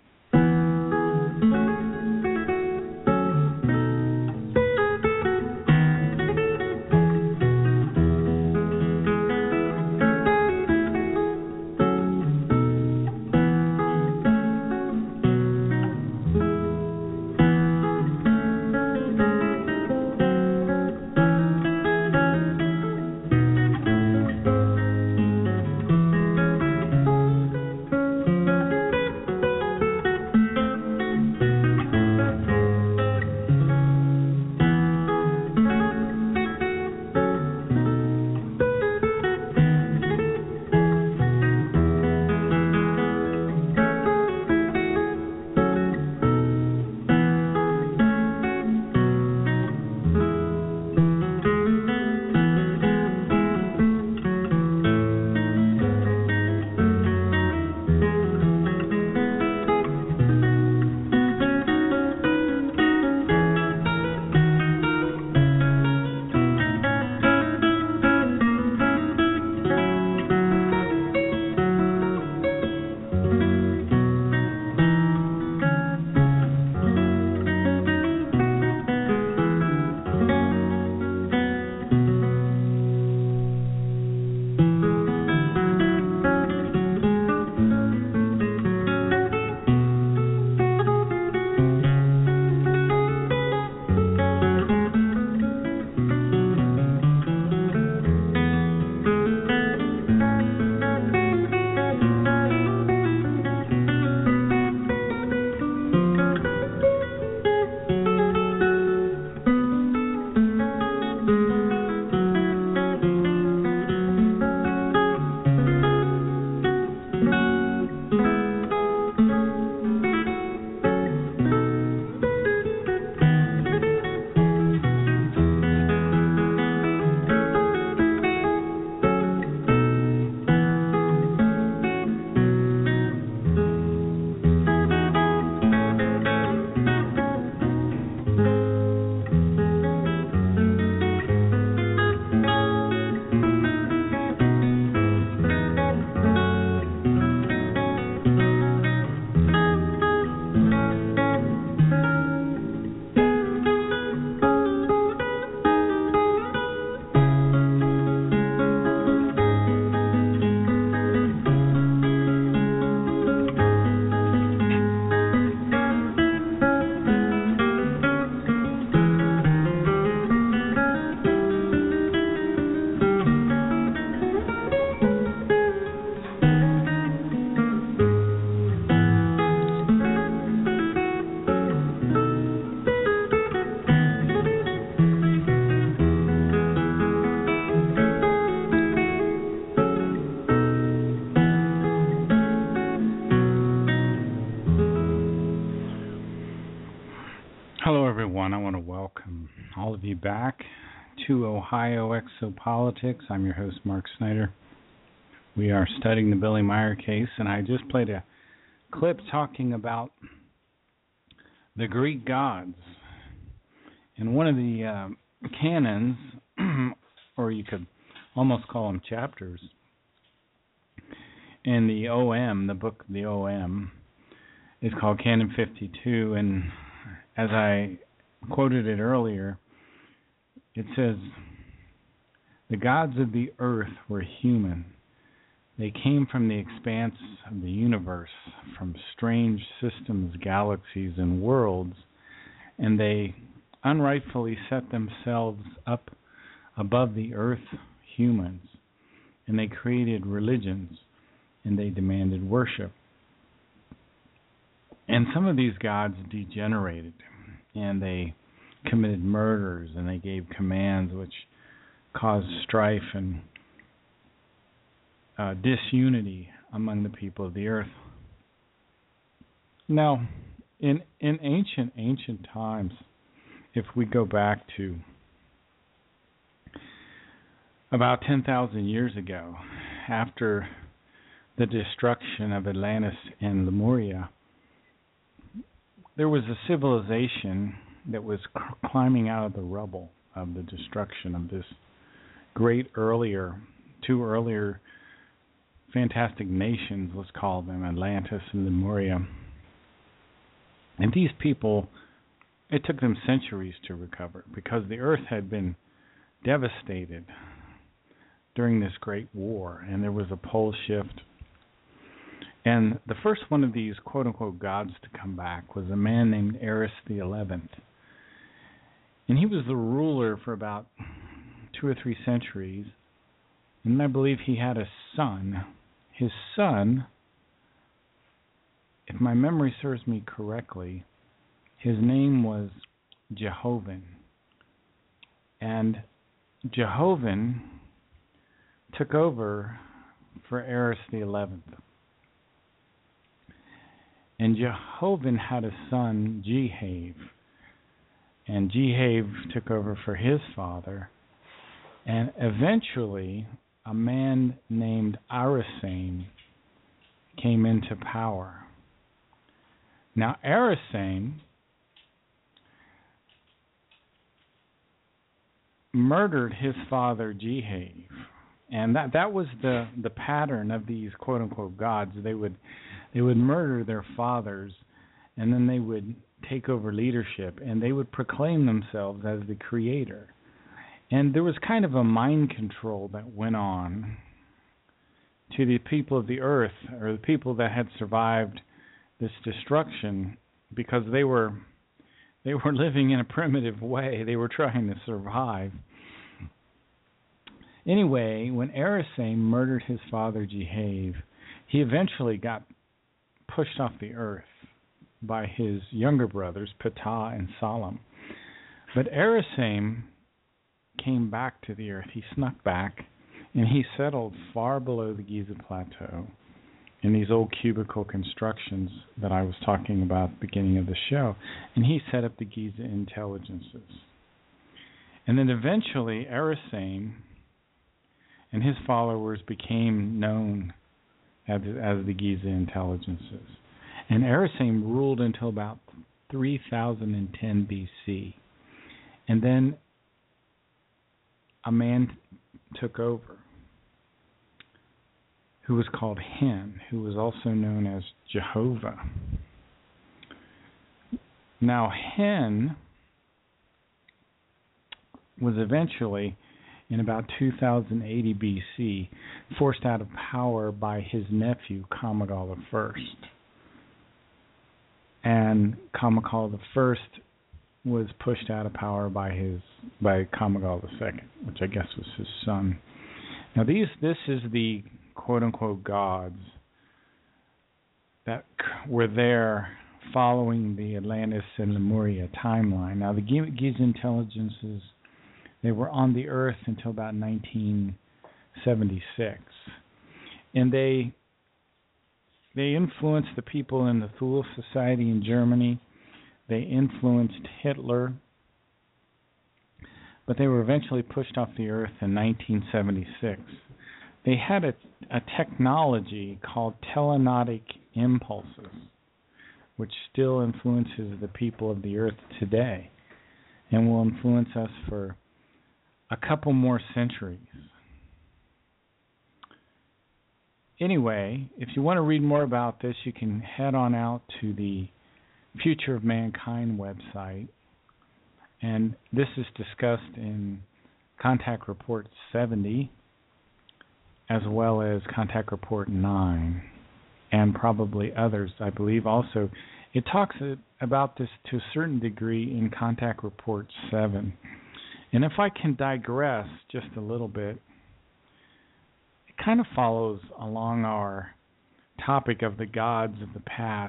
Hello, everyone. I want to welcome all of you back to Ohio Exopolitics. I'm your host, Mark Snyder. We are studying the Billy Meier case, and I just played a clip talking about the Greek gods. And one of the canons, or you could almost call them chapters, in the OM, the book of the OM, is called Canon 52, and as I quoted it earlier, it says, "The gods of the earth were human. They came from the expanse of the universe, from strange systems, galaxies, and worlds, and they unrightfully set themselves up above the earth humans, and they created religions, and they demanded worship. And some of these gods degenerated, and they committed murders, and they gave commands which caused strife and disunity among the people of the earth." Now, in ancient times, if we go back to about 10,000 years ago, after the destruction of Atlantis and Lemuria, there was a civilization that was climbing out of the rubble of the destruction of this two earlier fantastic nations, let's call them, Atlantis and Lemuria. And these people, it took them centuries to recover because the earth had been devastated during this great war, and there was a pole shift. And the first one of these quote-unquote gods to come back was a man named Eris the 11th. And he was the ruler for about 2 or 3 centuries. And I believe he had a son. His son, if my memory serves me correctly, his name was Jehovan. And Jehovan took over for Eris the 11th. And Jehovan had a son, Jehav. And Jehav took over for his father. And eventually, a man named Arisane came into power. Now, Arisane murdered his father, Jehav. And that was the pattern of these quote-unquote gods. They would murder their fathers, and then they would take over leadership, and they would proclaim themselves as the creator. And there was kind of a mind control that went on to the people of the earth, or the people that had survived this destruction, because they were living in a primitive way. They were trying to survive. Anyway, when Arisane murdered his father Jehav, he eventually got pushed off the earth by his younger brothers, Ptah and Salam. But Arisane came back to the earth. He snuck back, and he settled far below the Giza Plateau in these old cubicle constructions that I was talking about at the beginning of the show. And he set up the Giza intelligences. And then eventually Arisane and his followers became known as the Giza intelligences. And Arisane ruled until about 3010 BC. And then a man took over who was called Hen, who was also known as Jehovah. Now, Hen was eventually, in about 2080 BC, forced out of power by his nephew, Kamagala I. And Kamagala I was pushed out of power by Kamagala II, which I guess was his son. Now, this is the quote-unquote gods that were there following the Atlantis and Lemuria timeline. Now, the Giza intelligences, they were on the Earth until about 1976. And they influenced the people in the Thule Society in Germany. They influenced Hitler, but they were eventually pushed off the Earth in 1976. They had a technology called telenodic impulses, which still influences the people of the Earth today and will influence us for a couple more centuries. Anyway, if you want to read more about this, you can head on out to the Future of Mankind website. And this is discussed in Contact Report 70, as well as Contact Report 9, and probably others, I believe. Also, it talks about this to a certain degree in Contact Report 7. And if I can digress just a little bit, it kind of follows along our topic of the gods of the past.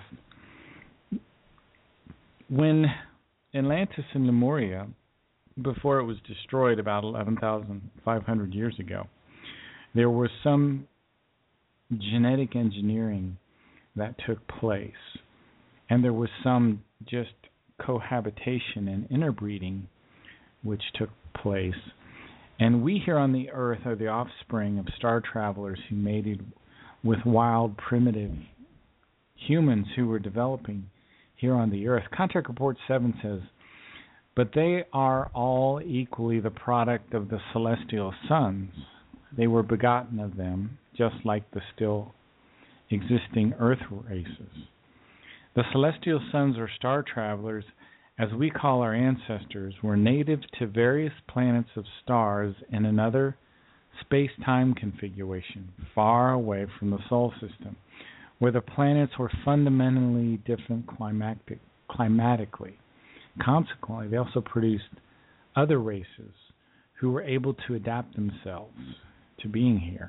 When Atlantis and Lemuria, before it was destroyed about 11,500 years ago, there was some genetic engineering that took place, and there was some just cohabitation and interbreeding which took place. And we here on the Earth are the offspring of star travelers who mated with wild, primitive humans who were developing here on the Earth. Contact Report 7 says, but they are all equally the product of the celestial sons. They were begotten of them, just like the still existing Earth races. The celestial sons or star travelers, as we call our ancestors, were native to various planets of stars in another space-time configuration, far away from the solar system, where the planets were fundamentally different climatically. Consequently, they also produced other races who were able to adapt themselves to being here.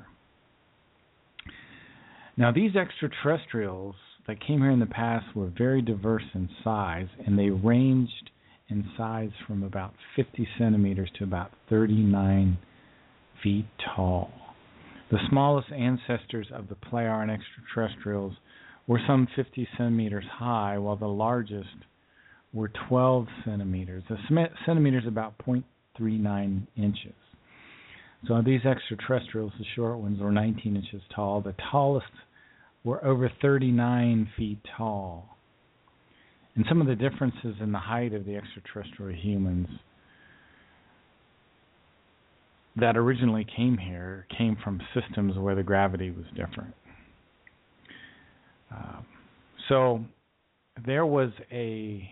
Now, these extraterrestrials that came here in the past were very diverse in size, and they ranged in size from about 50 centimeters to about 39 feet tall. The smallest ancestors of the Plejaren extraterrestrials were some 50 centimeters high, while the largest were 12 centimeters. A centimeter is about 0.39 inches. So these extraterrestrials, the short ones, were 19 inches tall. The tallest were over 39 feet tall. And some of the differences in the height of the extraterrestrial humans that originally came here came from systems where the gravity was different. So there was a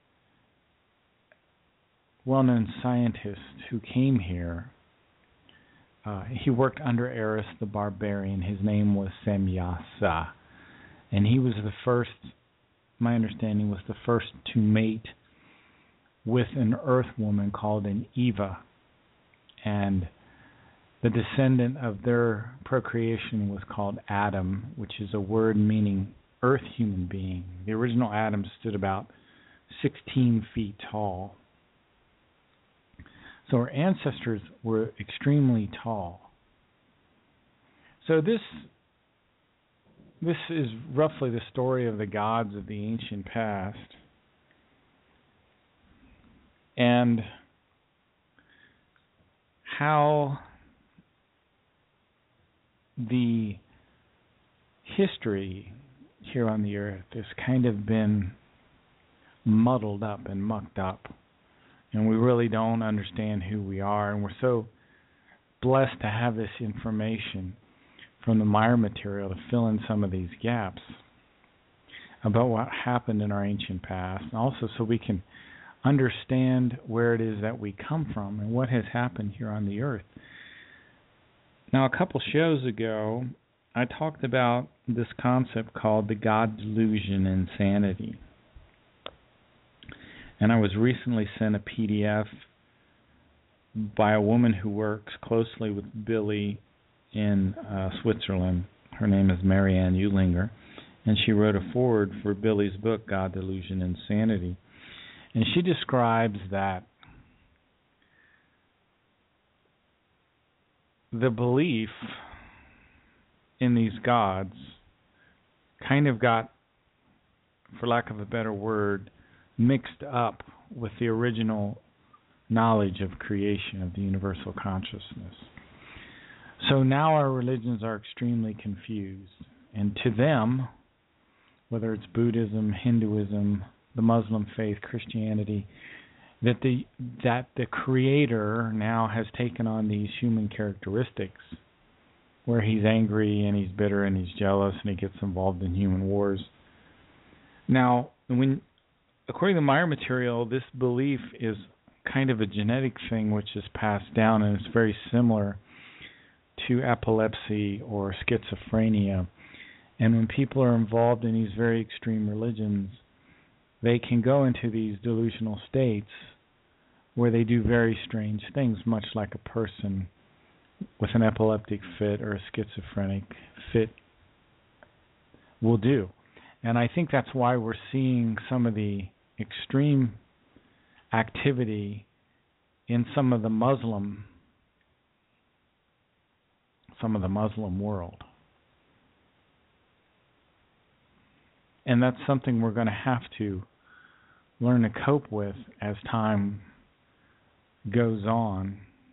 well-known scientist who came here. He worked under Eris the Barbarian. His name was Semyasa. And he was the first, my understanding, was the first to mate with an earth woman called an Eva. And the descendant of their procreation was called Adam, which is a word meaning earth human being. The original Adam stood about 16 feet tall. So our ancestors were extremely tall. So this is roughly the story of the gods of the ancient past. And how the history here on the earth has kind of been muddled up and mucked up. And we really don't understand who we are. And we're so blessed to have this information from the Mire material to fill in some of these gaps about what happened in our ancient past. And also so we can understand where it is that we come from and what has happened here on the earth. Now, a couple shows ago, I talked about this concept called the God delusion insanity. And I was recently sent a PDF by a woman who works closely with Billy in Switzerland. Her name is Marianne Eulinger, and she wrote a foreword for Billy's book, God Delusion Insanity. And she describes that the belief in these gods kind of got, for lack of a better word, mixed up with the original knowledge of creation, of the universal consciousness. So now our religions are extremely confused. And to them, whether it's Buddhism, Hinduism, the Muslim faith, Christianity, that the Creator now has taken on these human characteristics, where he's angry and he's bitter and he's jealous and he gets involved in human wars. Now, according to Meyer material, this belief is kind of a genetic thing which is passed down, and it's very similar to epilepsy or schizophrenia. And when people are involved in these very extreme religions, they can go into these delusional states where they do very strange things, much like a person with an epileptic fit or a schizophrenic fit will do. And I think that's why we're seeing some of the extreme activity in some of the Muslim world. And that's something we're going to have to learn to cope with as time goes on.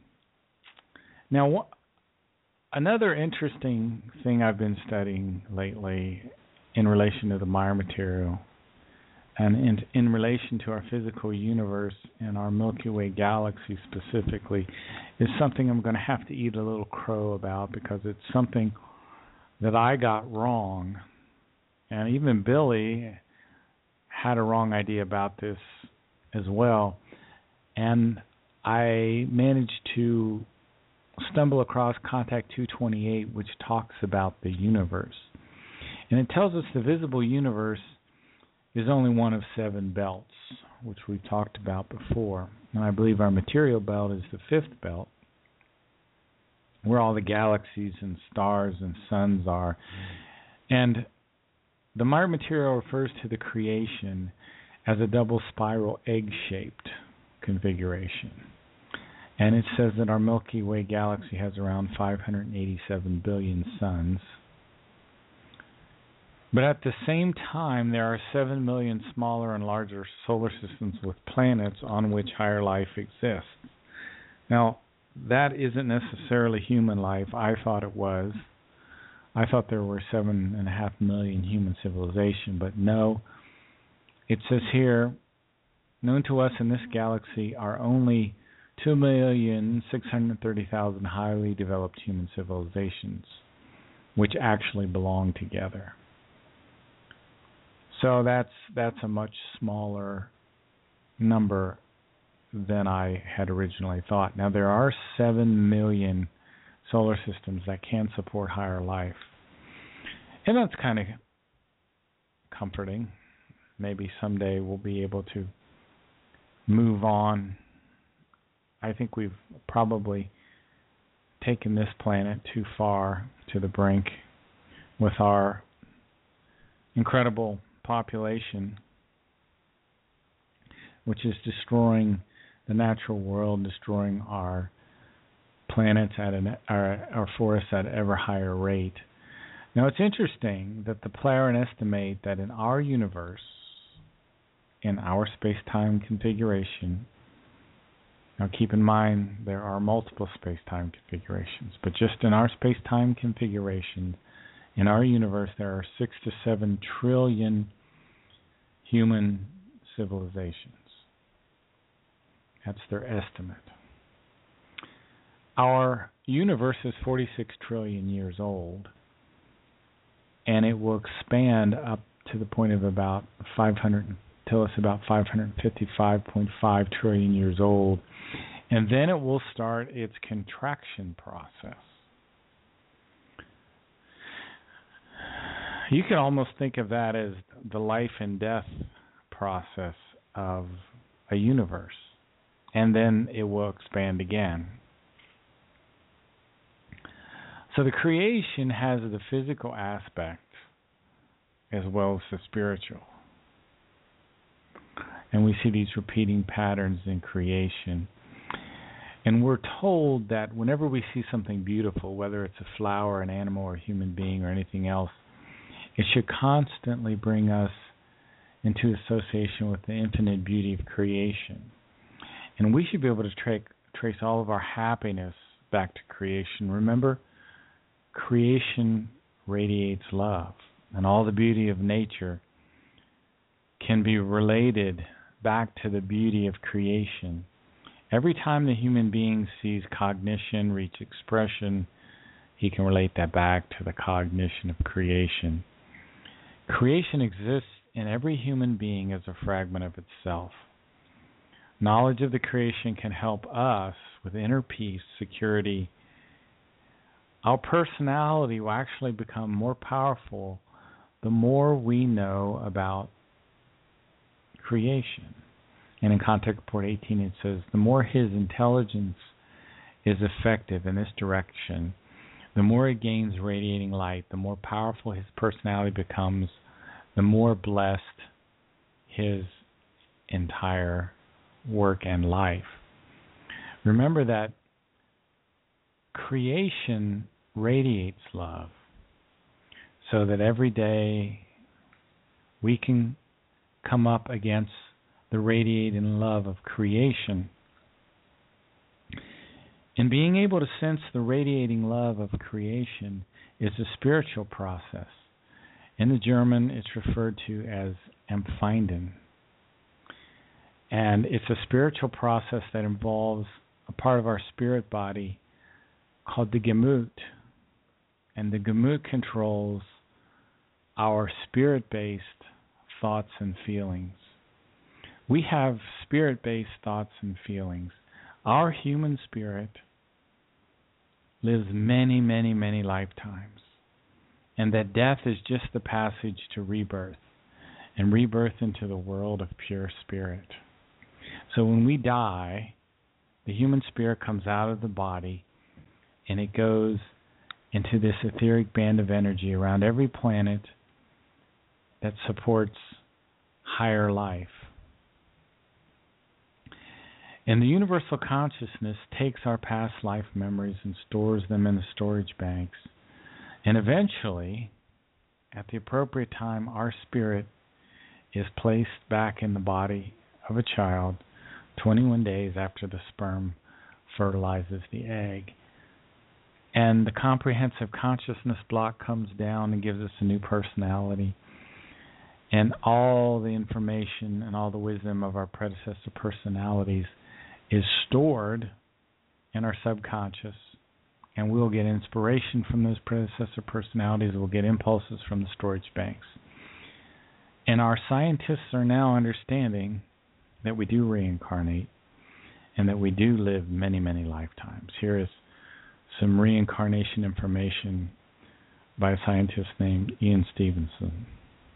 Now, another interesting thing I've been studying lately in relation to the Meyer material and in relation to our physical universe and our Milky Way galaxy specifically is something I'm going to have to eat a little crow about, because it's something that I got wrong. And even Billy had a wrong idea about this as well. And I managed to stumble across Contact 228, which talks about the universe. And it tells us the visible universe is only one of 7 belts, which we've talked about before. And I believe our material belt is the 5th belt, where all the galaxies and stars and suns are. And the Meyer material refers to the creation as a double spiral egg-shaped configuration. And it says that our Milky Way galaxy has around 587 billion suns. But at the same time, there are 7 million smaller and larger solar systems with planets on which higher life exists. Now, that isn't necessarily human life. I thought it was. I thought there were 7.5 million human civilization, but no. It says here, known to us in this galaxy are only 2,630,000 highly developed human civilizations, which actually belong together. So that's a much smaller number than I had originally thought. Now, there are 7 million solar systems that can support higher life. And that's kind of comforting. Maybe someday we'll be able to move on. I think we've probably taken this planet too far to the brink with our incredible population, which is destroying the natural world, destroying our planets our forests at an ever higher rate. Now, it's interesting that the Plarian estimate that in our universe, in our space-time configuration, now keep in mind there are multiple space-time configurations, but just in our space-time configuration, in our universe, there are 6 to 7 trillion human civilizations. That's their estimate. Our universe is 46 trillion years old, and it will expand up to the point of about 555.5 trillion years old, and then it will start its contraction process. You can almost think of that as the life and death process of a universe, and then it will expand again. So the creation has the physical aspect as well as the spiritual. And we see these repeating patterns in creation. And we're told that whenever we see something beautiful, whether it's a flower, an animal, or a human being, or anything else, it should constantly bring us into association with the infinite beauty of creation. And we should be able to trace all of our happiness back to creation. Remember, creation radiates love, and all the beauty of nature can be related back to the beauty of creation. Every time the human being sees cognition reach expression, he can relate that back to the cognition of creation. Creation exists in every human being as a fragment of itself. Knowledge of the creation can help us with inner peace, security. Our personality will actually become more powerful the more we know about creation. And in Contact Report 18 it says, the more his intelligence is effective in this direction, the more it gains radiating light, the more powerful his personality becomes, the more blessed his entire work and life. Remember that creation radiates love, so that every day we can come up against the radiating love of creation. And being able to sense the radiating love of creation is a spiritual process. In the German, it's referred to as Empfinden. And it's a spiritual process that involves a part of our spirit body called the Gemüt. And the Gemüt controls our spirit-based thoughts and feelings. We have spirit-based thoughts and feelings. Our human spirit lives many, many, many lifetimes. And that death is just the passage to rebirth, and rebirth into the world of pure spirit. So when we die, the human spirit comes out of the body, and it goes into this etheric band of energy around every planet that supports higher life. And the universal consciousness takes our past life memories and stores them in the storage banks. And eventually, at the appropriate time, our spirit is placed back in the body of a child 21 days after the sperm fertilizes the egg. And the comprehensive consciousness block comes down and gives us a new personality. And all the information and all the wisdom of our predecessor personalities is stored in our subconscious. And we'll get inspiration from those predecessor personalities. We'll get impulses from the storage banks. And our scientists are now understanding that we do reincarnate and that we do live many, many lifetimes. Here is some reincarnation information by a scientist named Ian Stevenson.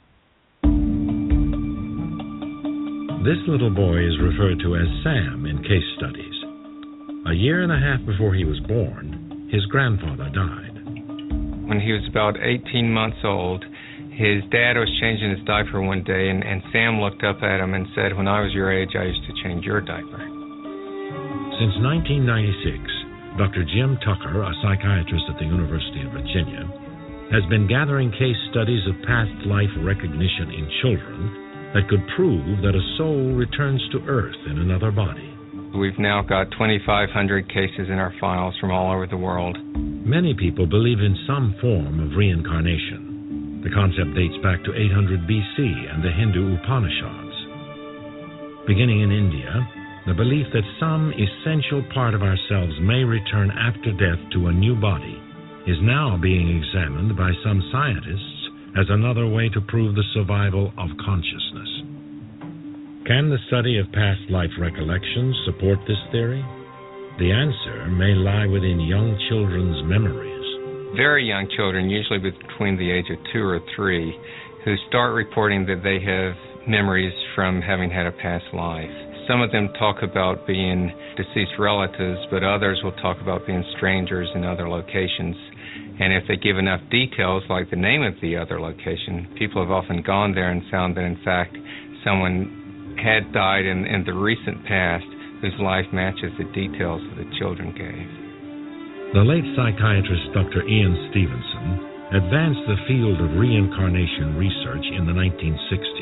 This little boy is referred to as Sam in case studies. A year and a half before he was born, his grandfather died. When he was about 18 months old, his dad was changing his diaper one day, and Sam looked up at him and said, "When I was your age, I used to change your diaper." Since 1996, Dr. Jim Tucker, a psychiatrist at the University of Virginia, has been gathering case studies of past life recognition in children that could prove that a soul returns to Earth in another body. We've now got 2,500 cases in our files from all over the world. Many people believe in some form of reincarnation. The concept dates back to 800 BC and the Hindu Upanishads. Beginning in India, the belief that some essential part of ourselves may return after death to a new body is now being examined by some scientists as another way to prove the survival of consciousness. Can the study of past life recollections support this theory? The answer may lie within young children's memories. Very young children, usually between the age of 2 or 3, who start reporting that they have memories from having had a past life. Some of them talk about being deceased relatives, but others will talk about being strangers in other locations. And if they give enough details, like the name of the other location, people have often gone there and found that, in fact, someone had died in the recent past whose life matches the details that the children gave. The late psychiatrist Dr. Ian Stevenson advanced the field of reincarnation research in the 1960s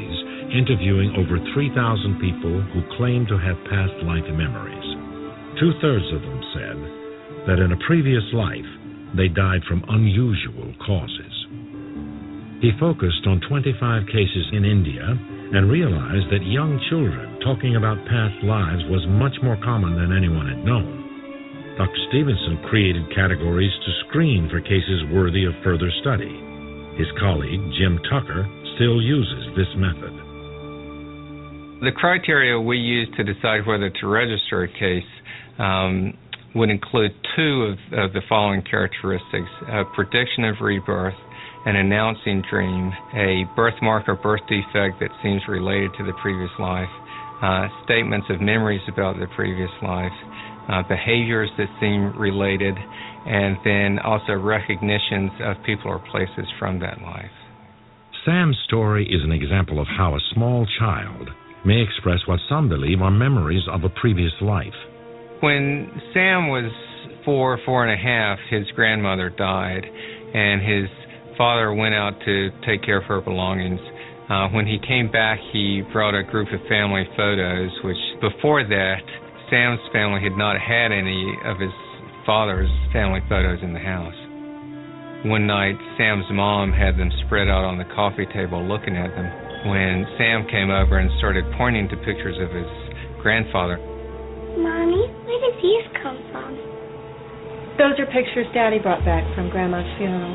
interviewing over 3,000 people who claimed to have past life memories. 2/3 of them said that in a previous life they died from unusual causes. He focused on 25 cases in India and realized that young children talking about past lives was much more common than anyone had known. Dr. Stevenson created categories to screen for cases worthy of further study. His colleague, Jim Tucker, still uses this method. The criteria we use to decide whether to register a case would include two of the following characteristics: a prediction of rebirth, an announcing dream, a birthmark or birth defect that seems related to the previous life, statements of memories about the previous life, behaviors that seem related, and then also recognitions of people or places from that life. Sam's story is an example of how a small child may express what some believe are memories of a previous life. When Sam was 4.5, his grandmother died, and his father went out to take care of her belongings. When he came back, he brought a group of family photos, which before that, Sam's family had not had any of his father's family photos in the house. One night, Sam's mom had them spread out on the coffee table looking at them when Sam came over and started pointing to pictures of his grandfather. Mommy, where did these come from? Those are pictures Daddy brought back from Grandma's funeral.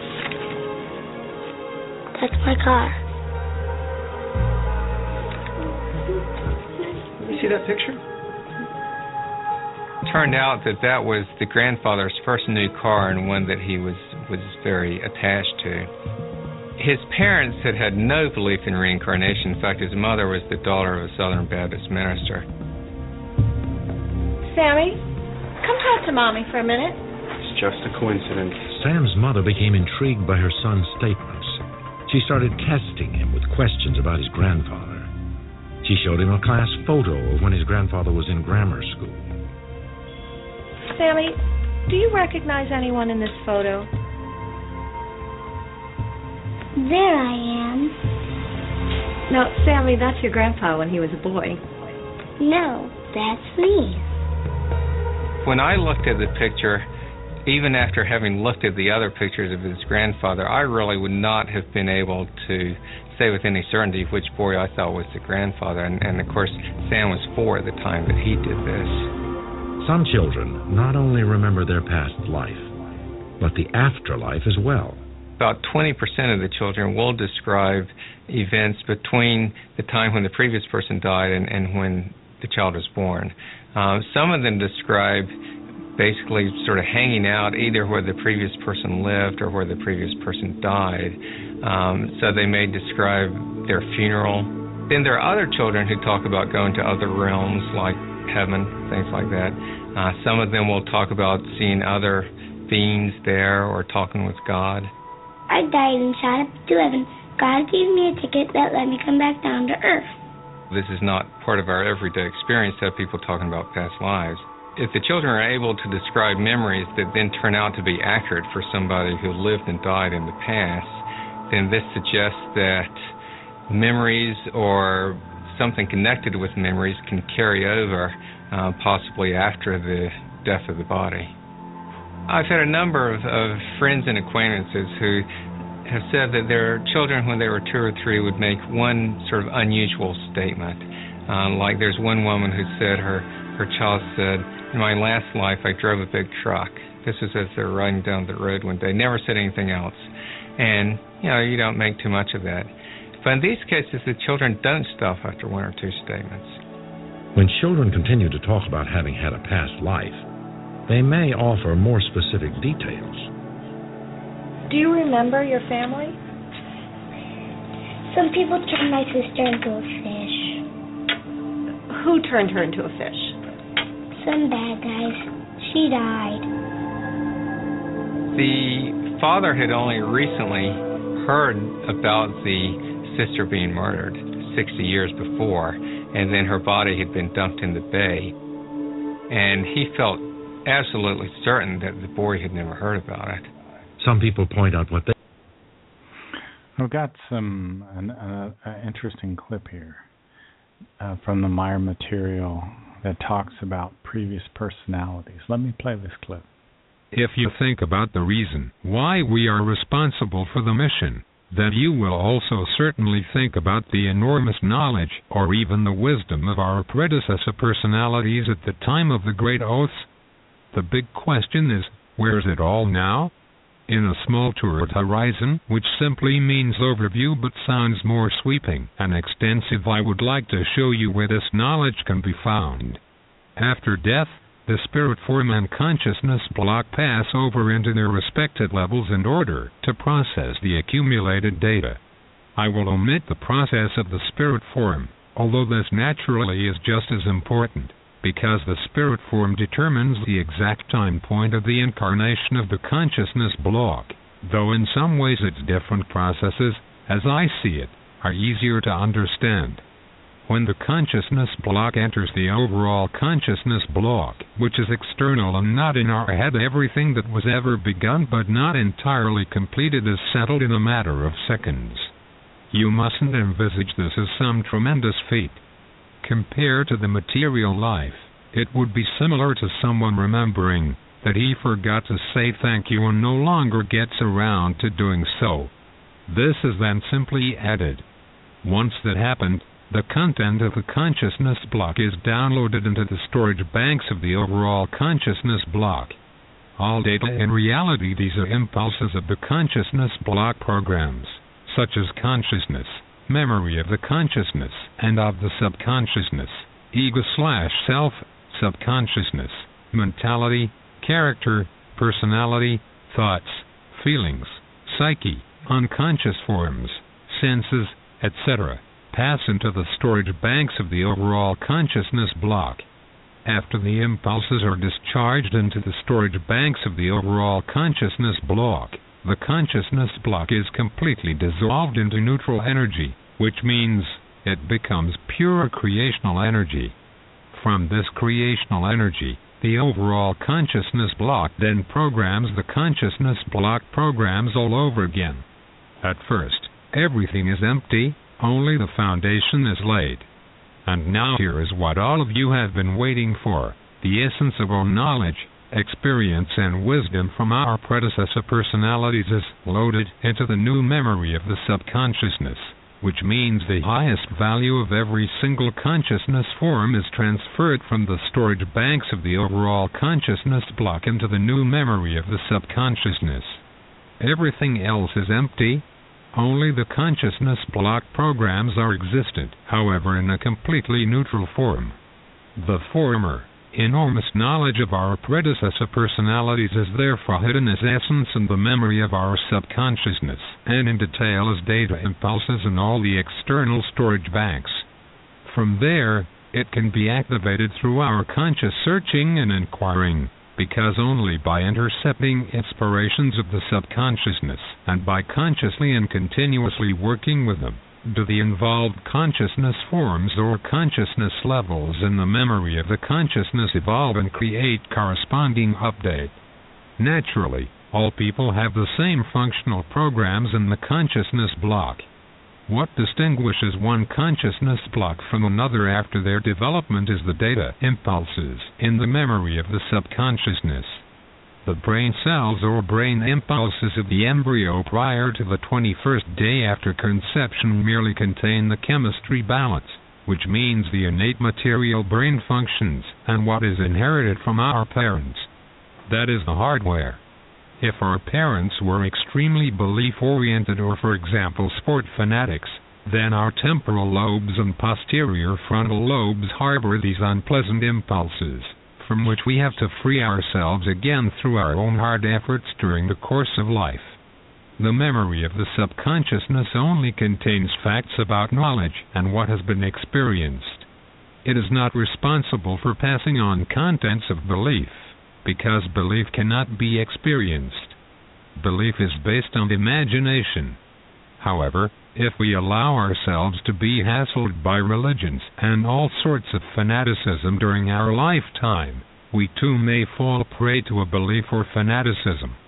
That's my car. Let me see that picture. It turned out that was the grandfather's first new car and one that he was very attached to. His parents had no belief in reincarnation. In fact, his mother was the daughter of a Southern Baptist minister. Sammy, come talk to Mommy for a minute. It's just a coincidence. Sam's mother became intrigued by her son's statements. She started testing him with questions about his grandfather. She showed him a class photo of when his grandfather was in grammar school. Sammy, do you recognize anyone in this photo? There I am. No, Sammy, that's your grandpa when he was a boy. No, that's me. When I looked at the picture, even after having looked at the other pictures of his grandfather, I really would not have been able to say with any certainty which boy I thought was the grandfather. And of course, Sam was 4 at the time that he did this. Some children not only remember their past life, but the afterlife as well. About 20% of the children will describe events between the time when the previous person died and when the child was born. Some of them describe basically sort of hanging out either where the previous person lived or where the previous person died. So they may describe their funeral. Then there are other children who talk about going to other realms like heaven, things like that. Some of them will talk about seeing other beings there or talking with God. I died and shot up to heaven. God gave me a ticket that let me come back down to earth. This is not part of our everyday experience to have people talking about past lives. If the children are able to describe memories that then turn out to be accurate for somebody who lived and died in the past, then this suggests that memories or something connected with memories can carry over possibly after the death of the body. I've had a number of friends and acquaintances who have said that their children, when they were 2 or 3, would make one sort of unusual statement. Like there's one woman who said her child said, "In my last life, I drove a big truck." This was as they were riding down the road one day. Never said anything else. And, you don't make too much of that. But in these cases, the children don't stop after 1 or 2 statements. When children continue to talk about having had a past life, they may offer more specific details. Do you remember your family? Some people turned my sister into a fish. Who turned her into a fish? Some bad guys. She died. The father had only recently heard about the sister being murdered 60 years before, and then her body had been dumped in the bay. And he felt absolutely certain that the boy had never heard about it. Some people point out what they... I've got an interesting clip here from the Meyer material that talks about previous personalities. Let me play this clip. If you think about the reason why we are responsible for the mission, then you will also certainly think about the enormous knowledge or even the wisdom of our predecessor personalities at the time of the Great Oaths. The big question is, where is it all now? In a small toward horizon, which simply means overview but sounds more sweeping and extensive, I would like to show you where this knowledge can be found. After death, the spirit form and consciousness block pass over into their respective levels in order to process the accumulated data. I will omit the process of the spirit form, although this naturally is just as important, because the spirit form determines the exact time point of the incarnation of the consciousness block, though in some ways its different processes, as I see it, are easier to understand. When the consciousness block enters the overall consciousness block, which is external and not in our head, everything that was ever begun but not entirely completed is settled in a matter of seconds. You mustn't envisage this as some tremendous feat. Compared to the material life, it would be similar to someone remembering that he forgot to say thank you and no longer gets around to doing so. This is then simply added. Once that happened, the content of the consciousness block is downloaded into the storage banks of the overall consciousness block. All data in reality, these are impulses of the consciousness block programs, such as consciousness, memory of the consciousness and of the subconsciousness, ego/self, subconsciousness, mentality, character, personality, thoughts, feelings, psyche, unconscious forms, senses, etc. pass into the storage banks of the overall consciousness block. After the impulses are discharged into the storage banks of the overall consciousness block, the consciousness block is completely dissolved into neutral energy, which means it becomes pure creational energy. From this creational energy, the overall consciousness block then programs the consciousness block programs all over again. At first, everything is empty, only the foundation is laid. And now here is what all of you have been waiting for. The essence of our knowledge, experience and wisdom from our predecessor personalities is loaded into the new memory of the subconsciousness, which means the highest value of every single consciousness form is transferred from the storage banks of the overall consciousness block into the new memory of the subconsciousness. Everything else is empty. Only the consciousness block programs are existent, however in a completely neutral form. The former, enormous knowledge of our predecessor personalities is therefore hidden as essence in the memory of our subconsciousness, and in detail as data impulses in all the external storage banks. From there, it can be activated through our conscious searching and inquiring, because only by intercepting inspirations of the subconsciousness, and by consciously and continuously working with them, do the involved consciousness forms or consciousness levels in the memory of the consciousness evolve and create corresponding update. Naturally, all people have the same functional programs in the consciousness block. What distinguishes one consciousness block from another after their development is the data impulses in the memory of the subconsciousness. The brain cells or brain impulses of the embryo prior to the 21st day after conception merely contain the chemistry balance, which means the innate material brain functions and what is inherited from our parents. That is the hardware. If our parents were extremely belief-oriented or, for example, sport fanatics, then our temporal lobes and posterior frontal lobes harbor these unpleasant impulses, from which we have to free ourselves again through our own hard efforts during the course of life. The memory of the subconsciousness only contains facts about knowledge and what has been experienced. It is not responsible for passing on contents of belief, because belief cannot be experienced. Belief is based on imagination. However, if we allow ourselves to be hassled by religions and all sorts of fanaticism during our lifetime, we too may fall prey to a belief or fanaticism.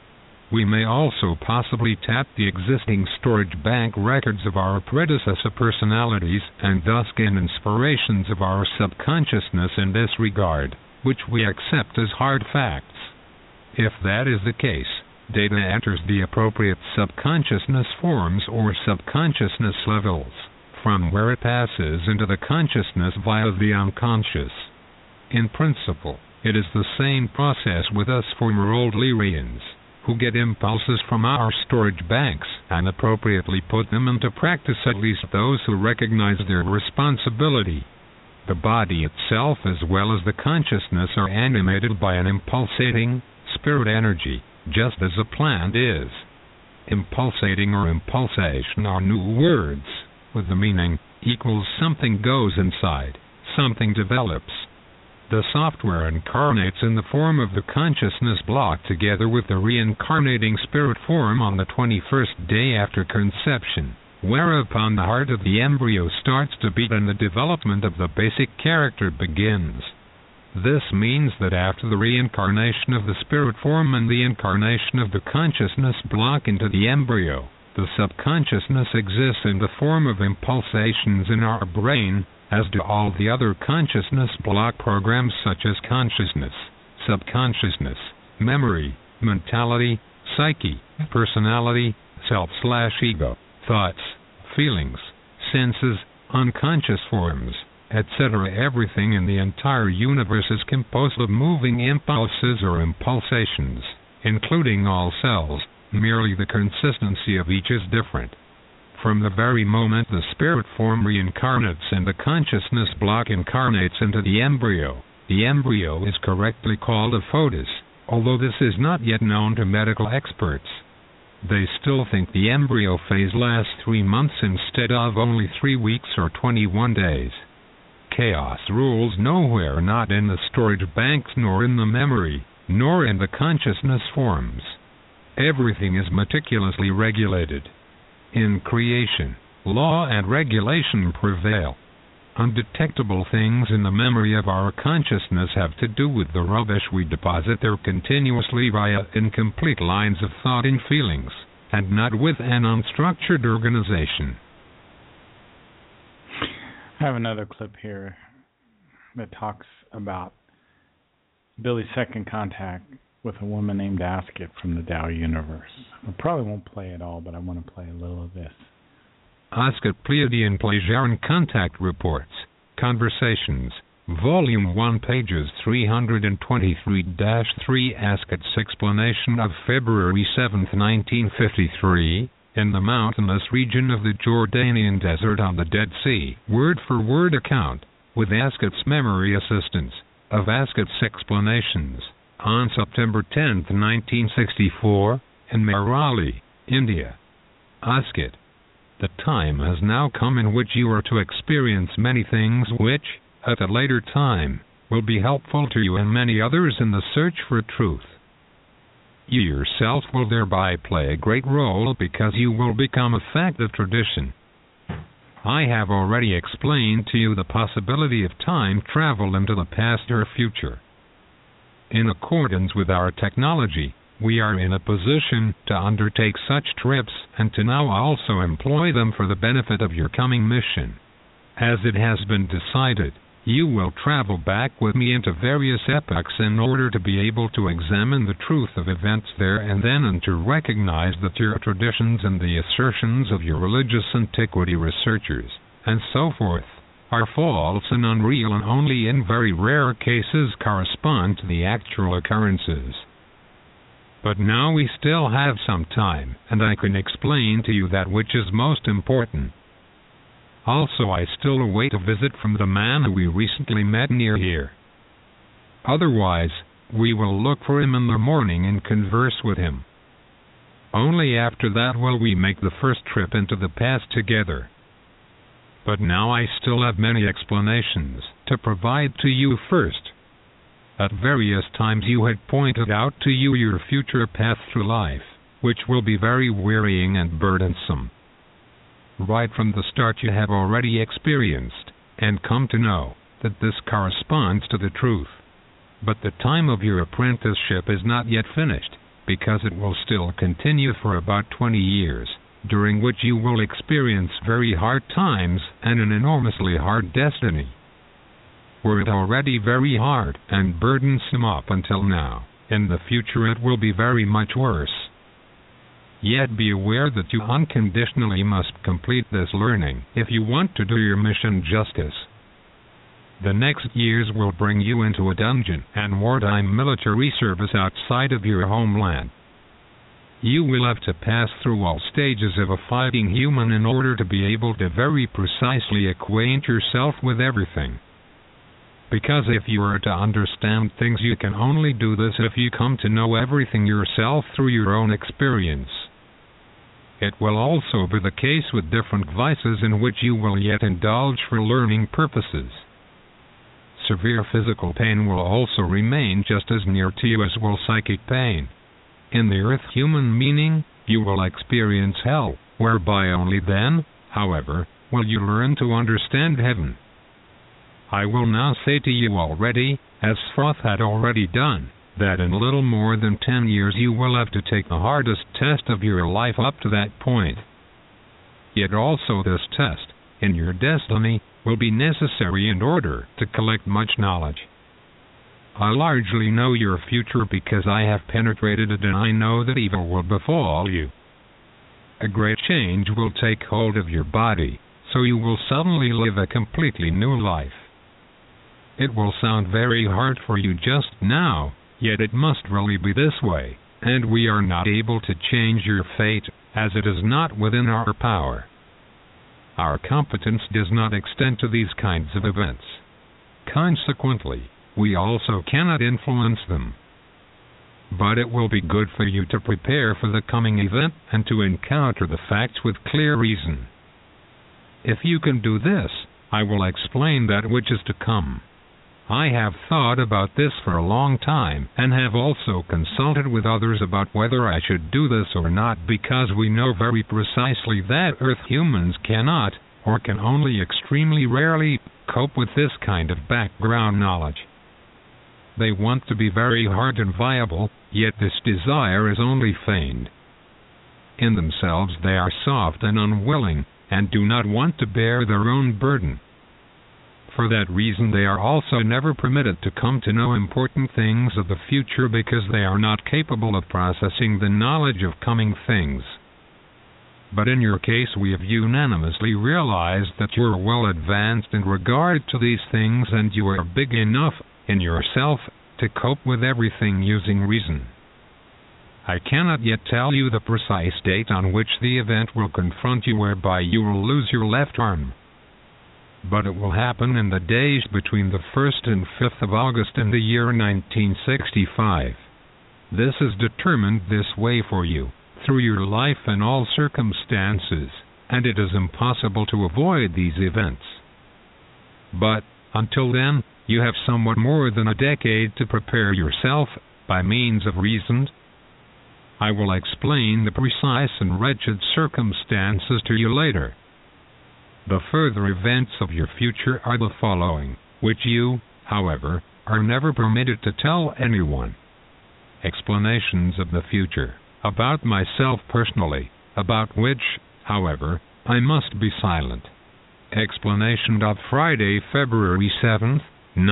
We may also possibly tap the existing storage bank records of our predecessor personalities and thus gain inspirations of our subconsciousness in this regard, which we accept as hard facts. If that is the case, data enters the appropriate subconsciousness forms or subconsciousness levels, from where it passes into the consciousness via the unconscious. In principle, it is the same process with us former old Lyrians, who get impulses from our storage banks and appropriately put them into practice, at least those who recognize their responsibility. The body itself as well as the consciousness are animated by an impulsating spirit energy, just as a plant is. Impulsating or impulsation are new words, with the meaning equals something goes inside, something develops. The software incarnates in the form of the consciousness block together with the reincarnating spirit form on the 21st day after conception, whereupon the heart of the embryo starts to beat and the development of the basic character begins. This means that after the reincarnation of the spirit form and the incarnation of the consciousness block into the embryo, the subconsciousness exists in the form of impulsations in our brain, as do all the other consciousness block programs such as consciousness, subconsciousness, memory, mentality, psyche, personality, self/ego, thoughts, feelings, senses, unconscious forms, etc. Everything in the entire universe is composed of moving impulses or impulsations, including all cells, merely the consistency of each is different. From the very moment the spirit form reincarnates and the consciousness block incarnates into the embryo is correctly called a foetus, although this is not yet known to medical experts. They still think the embryo phase lasts 3 months instead of only 3 weeks or 21 days. Chaos rules nowhere, not in the storage banks, nor in the memory, nor in the consciousness forms. Everything is meticulously regulated. In creation, law and regulation prevail. Undetectable things in the memory of our consciousness have to do with the rubbish we deposit there continuously via incomplete lines of thought and feelings, and not with an unstructured organization. I have another clip here that talks about Billy's second contact with a woman named Asket from the Tao universe. I probably won't play it all, but I want to play a little of this. Asket Pleiadian Plejaren Contact Reports, Conversations, Volume 1, pages 323-3. Asket's explanation of February 7, 1953, in the mountainous region of the Jordanian desert on the Dead Sea. Word-for-word account, with Asket's memory assistance, of Asket's explanations, on September 10, 1964, in Merali, India. Asket, the time has now come in which you are to experience many things which, at a later time, will be helpful to you and many others in the search for truth. You yourself will thereby play a great role because you will become a fact of tradition. I have already explained to you the possibility of time travel into the past or future. In accordance with our technology, we are in a position to undertake such trips and to now also employ them for the benefit of your coming mission. As it has been decided, you will travel back with me into various epochs in order to be able to examine the truth of events there and then, and to recognize that your traditions and the assertions of your religious antiquity researchers, and so forth, are false and unreal and only in very rare cases correspond to the actual occurrences. But now we still have some time, and I can explain to you that which is most important. Also, I still await a visit from the man who we recently met near here. Otherwise, we will look for him in the morning and converse with him. Only after that will we make the first trip into the past together. But now I still have many explanations to provide to you. First, at various times you had pointed out to you your future path through life, which will be very wearying and burdensome. Right from the start you have already experienced, and come to know, that this corresponds to the truth. But the time of your apprenticeship is not yet finished, because it will still continue for about 20 years, during which you will experience very hard times and an enormously hard destiny. Were it already very hard and burdensome up until now, in the future it will be very much worse. Yet be aware that you unconditionally must complete this learning if you want to do your mission justice. The next years will bring you into a dungeon and wartime military service outside of your homeland. You will have to pass through all stages of a fighting human in order to be able to very precisely acquaint yourself with everything. Because if you are to understand things, you can only do this if you come to know everything yourself through your own experience. It will also be the case with different vices in which you will yet indulge for learning purposes. Severe physical pain will also remain just as near to you as will psychic pain. In the earth-human meaning, you will experience hell, whereby only then, however, will you learn to understand heaven. I will now say to you already, as Thoth had already done, that in little more than 10 years you will have to take the hardest test of your life up to that point. Yet also this test, in your destiny, will be necessary in order to collect much knowledge. I largely know your future because I have penetrated it, and I know that evil will befall you. A great change will take hold of your body, so you will suddenly live a completely new life. It will sound very hard for you just now, yet it must really be this way, and we are not able to change your fate, as it is not within our power. Our competence does not extend to these kinds of events. Consequently, we also cannot influence them. But it will be good for you to prepare for the coming event and to encounter the facts with clear reason. If you can do this, I will explain that which is to come. I have thought about this for a long time, and have also consulted with others about whether I should do this or not, because we know very precisely that Earth humans cannot, or can only extremely rarely, cope with this kind of background knowledge. They want to be very hard and viable, yet this desire is only feigned. In themselves they are soft and unwilling, and do not want to bear their own burden. For that reason they are also never permitted to come to know important things of the future, because they are not capable of processing the knowledge of coming things. But in your case we have unanimously realized that you are well advanced in regard to these things, and you are big enough in yourself to cope with everything using reason. I cannot yet tell you the precise date on which the event will confront you whereby you will lose your left arm. But it will happen in the days between the 1st and 5th of August in the year 1965. This is determined this way for you, through your life and all circumstances, and it is impossible to avoid these events. But, until then, you have somewhat more than a decade to prepare yourself, by means of reason. I will explain the precise and wretched circumstances to you later. The further events of your future are the following, which you, however, are never permitted to tell anyone. Explanations of the future, about myself personally, about which, however, I must be silent. Explanation of Friday, February 7th,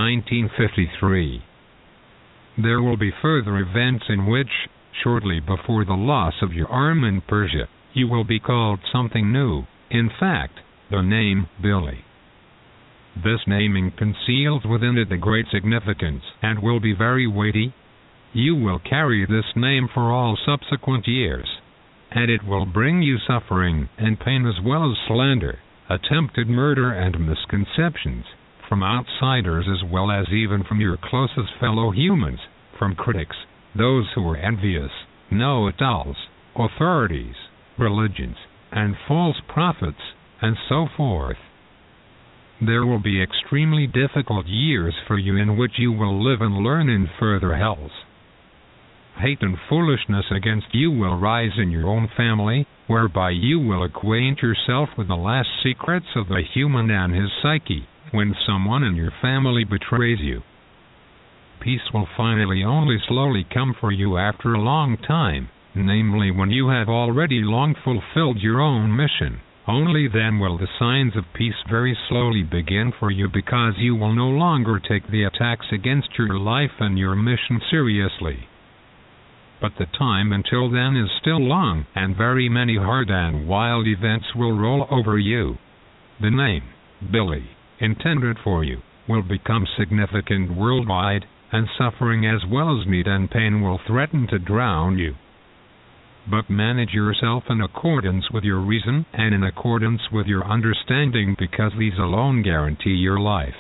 1953. There will be further events in which, shortly before the loss of your arm in Persia, you will be called something new, in fact, the name Billy. This naming conceals within it a great significance, and will be very weighty. You will carry this name for all subsequent years, and it will bring you suffering and pain as well as slander, attempted murder and misconceptions, from outsiders as well as even from your closest fellow humans, from critics, those who are envious, know-it-alls, authorities, religions, and false prophets, and so forth. There will be extremely difficult years for you in which you will live and learn in further hells. Hate and foolishness against you will rise in your own family, whereby you will acquaint yourself with the last secrets of the human and his psyche, when someone in your family betrays you. peace will finally only slowly come for you after a long time, namely when you have already long fulfilled your own mission. Only then will the signs of peace very slowly begin for you, because you will no longer take the attacks against your life and your mission seriously. But the time until then is still long, and very many hard and wild events will roll over you. The name, Billy, intended for you, will become significant worldwide, and suffering as well as need and pain will threaten to drown you. But manage yourself in accordance with your reason and in accordance with your understanding, because these alone guarantee your life.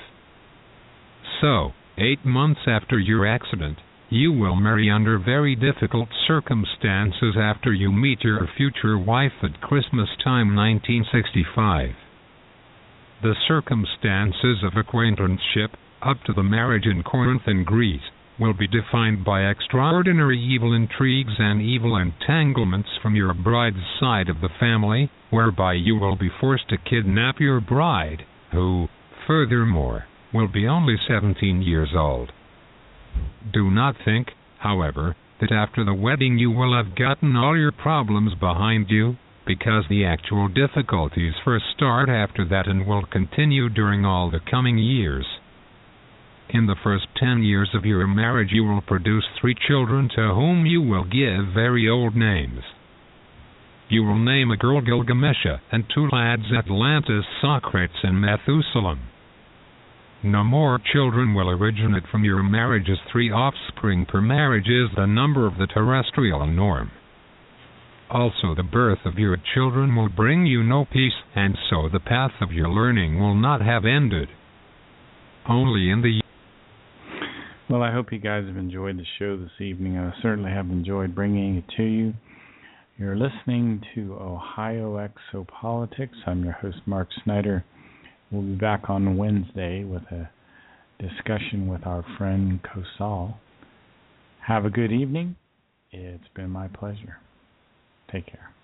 So, 8 months after your accident, you will marry under very difficult circumstances after you meet your future wife at Christmas time 1965. The circumstances of acquaintanceship, up to the marriage in Corinth and Greece, will be defined by extraordinary evil intrigues and evil entanglements from your bride's side of the family, whereby you will be forced to kidnap your bride, who, furthermore, will be only 17 years old. Do not think, however, that after the wedding you will have gotten all your problems behind you, because the actual difficulties first start after that and will continue during all the coming years. In the first 10 years of your marriage you will produce 3 children to whom you will give very old names. You will name a girl Gilgamesha and 2 lads Atlantis, Socrates, and Methuselah. No more children will originate from your marriage, as 3 offspring per marriage is the number of the terrestrial norm. Also, the birth of your children will bring you no peace, and so the path of your learning will not have ended. Only in the... Well, I hope you guys have enjoyed the show this evening. I certainly have enjoyed bringing it to you. You're listening to Ohio Exopolitics. I'm your host, Mark Snyder. We'll be back on Wednesday with a discussion with our friend Kosal. Have a good evening. It's been my pleasure. Take care.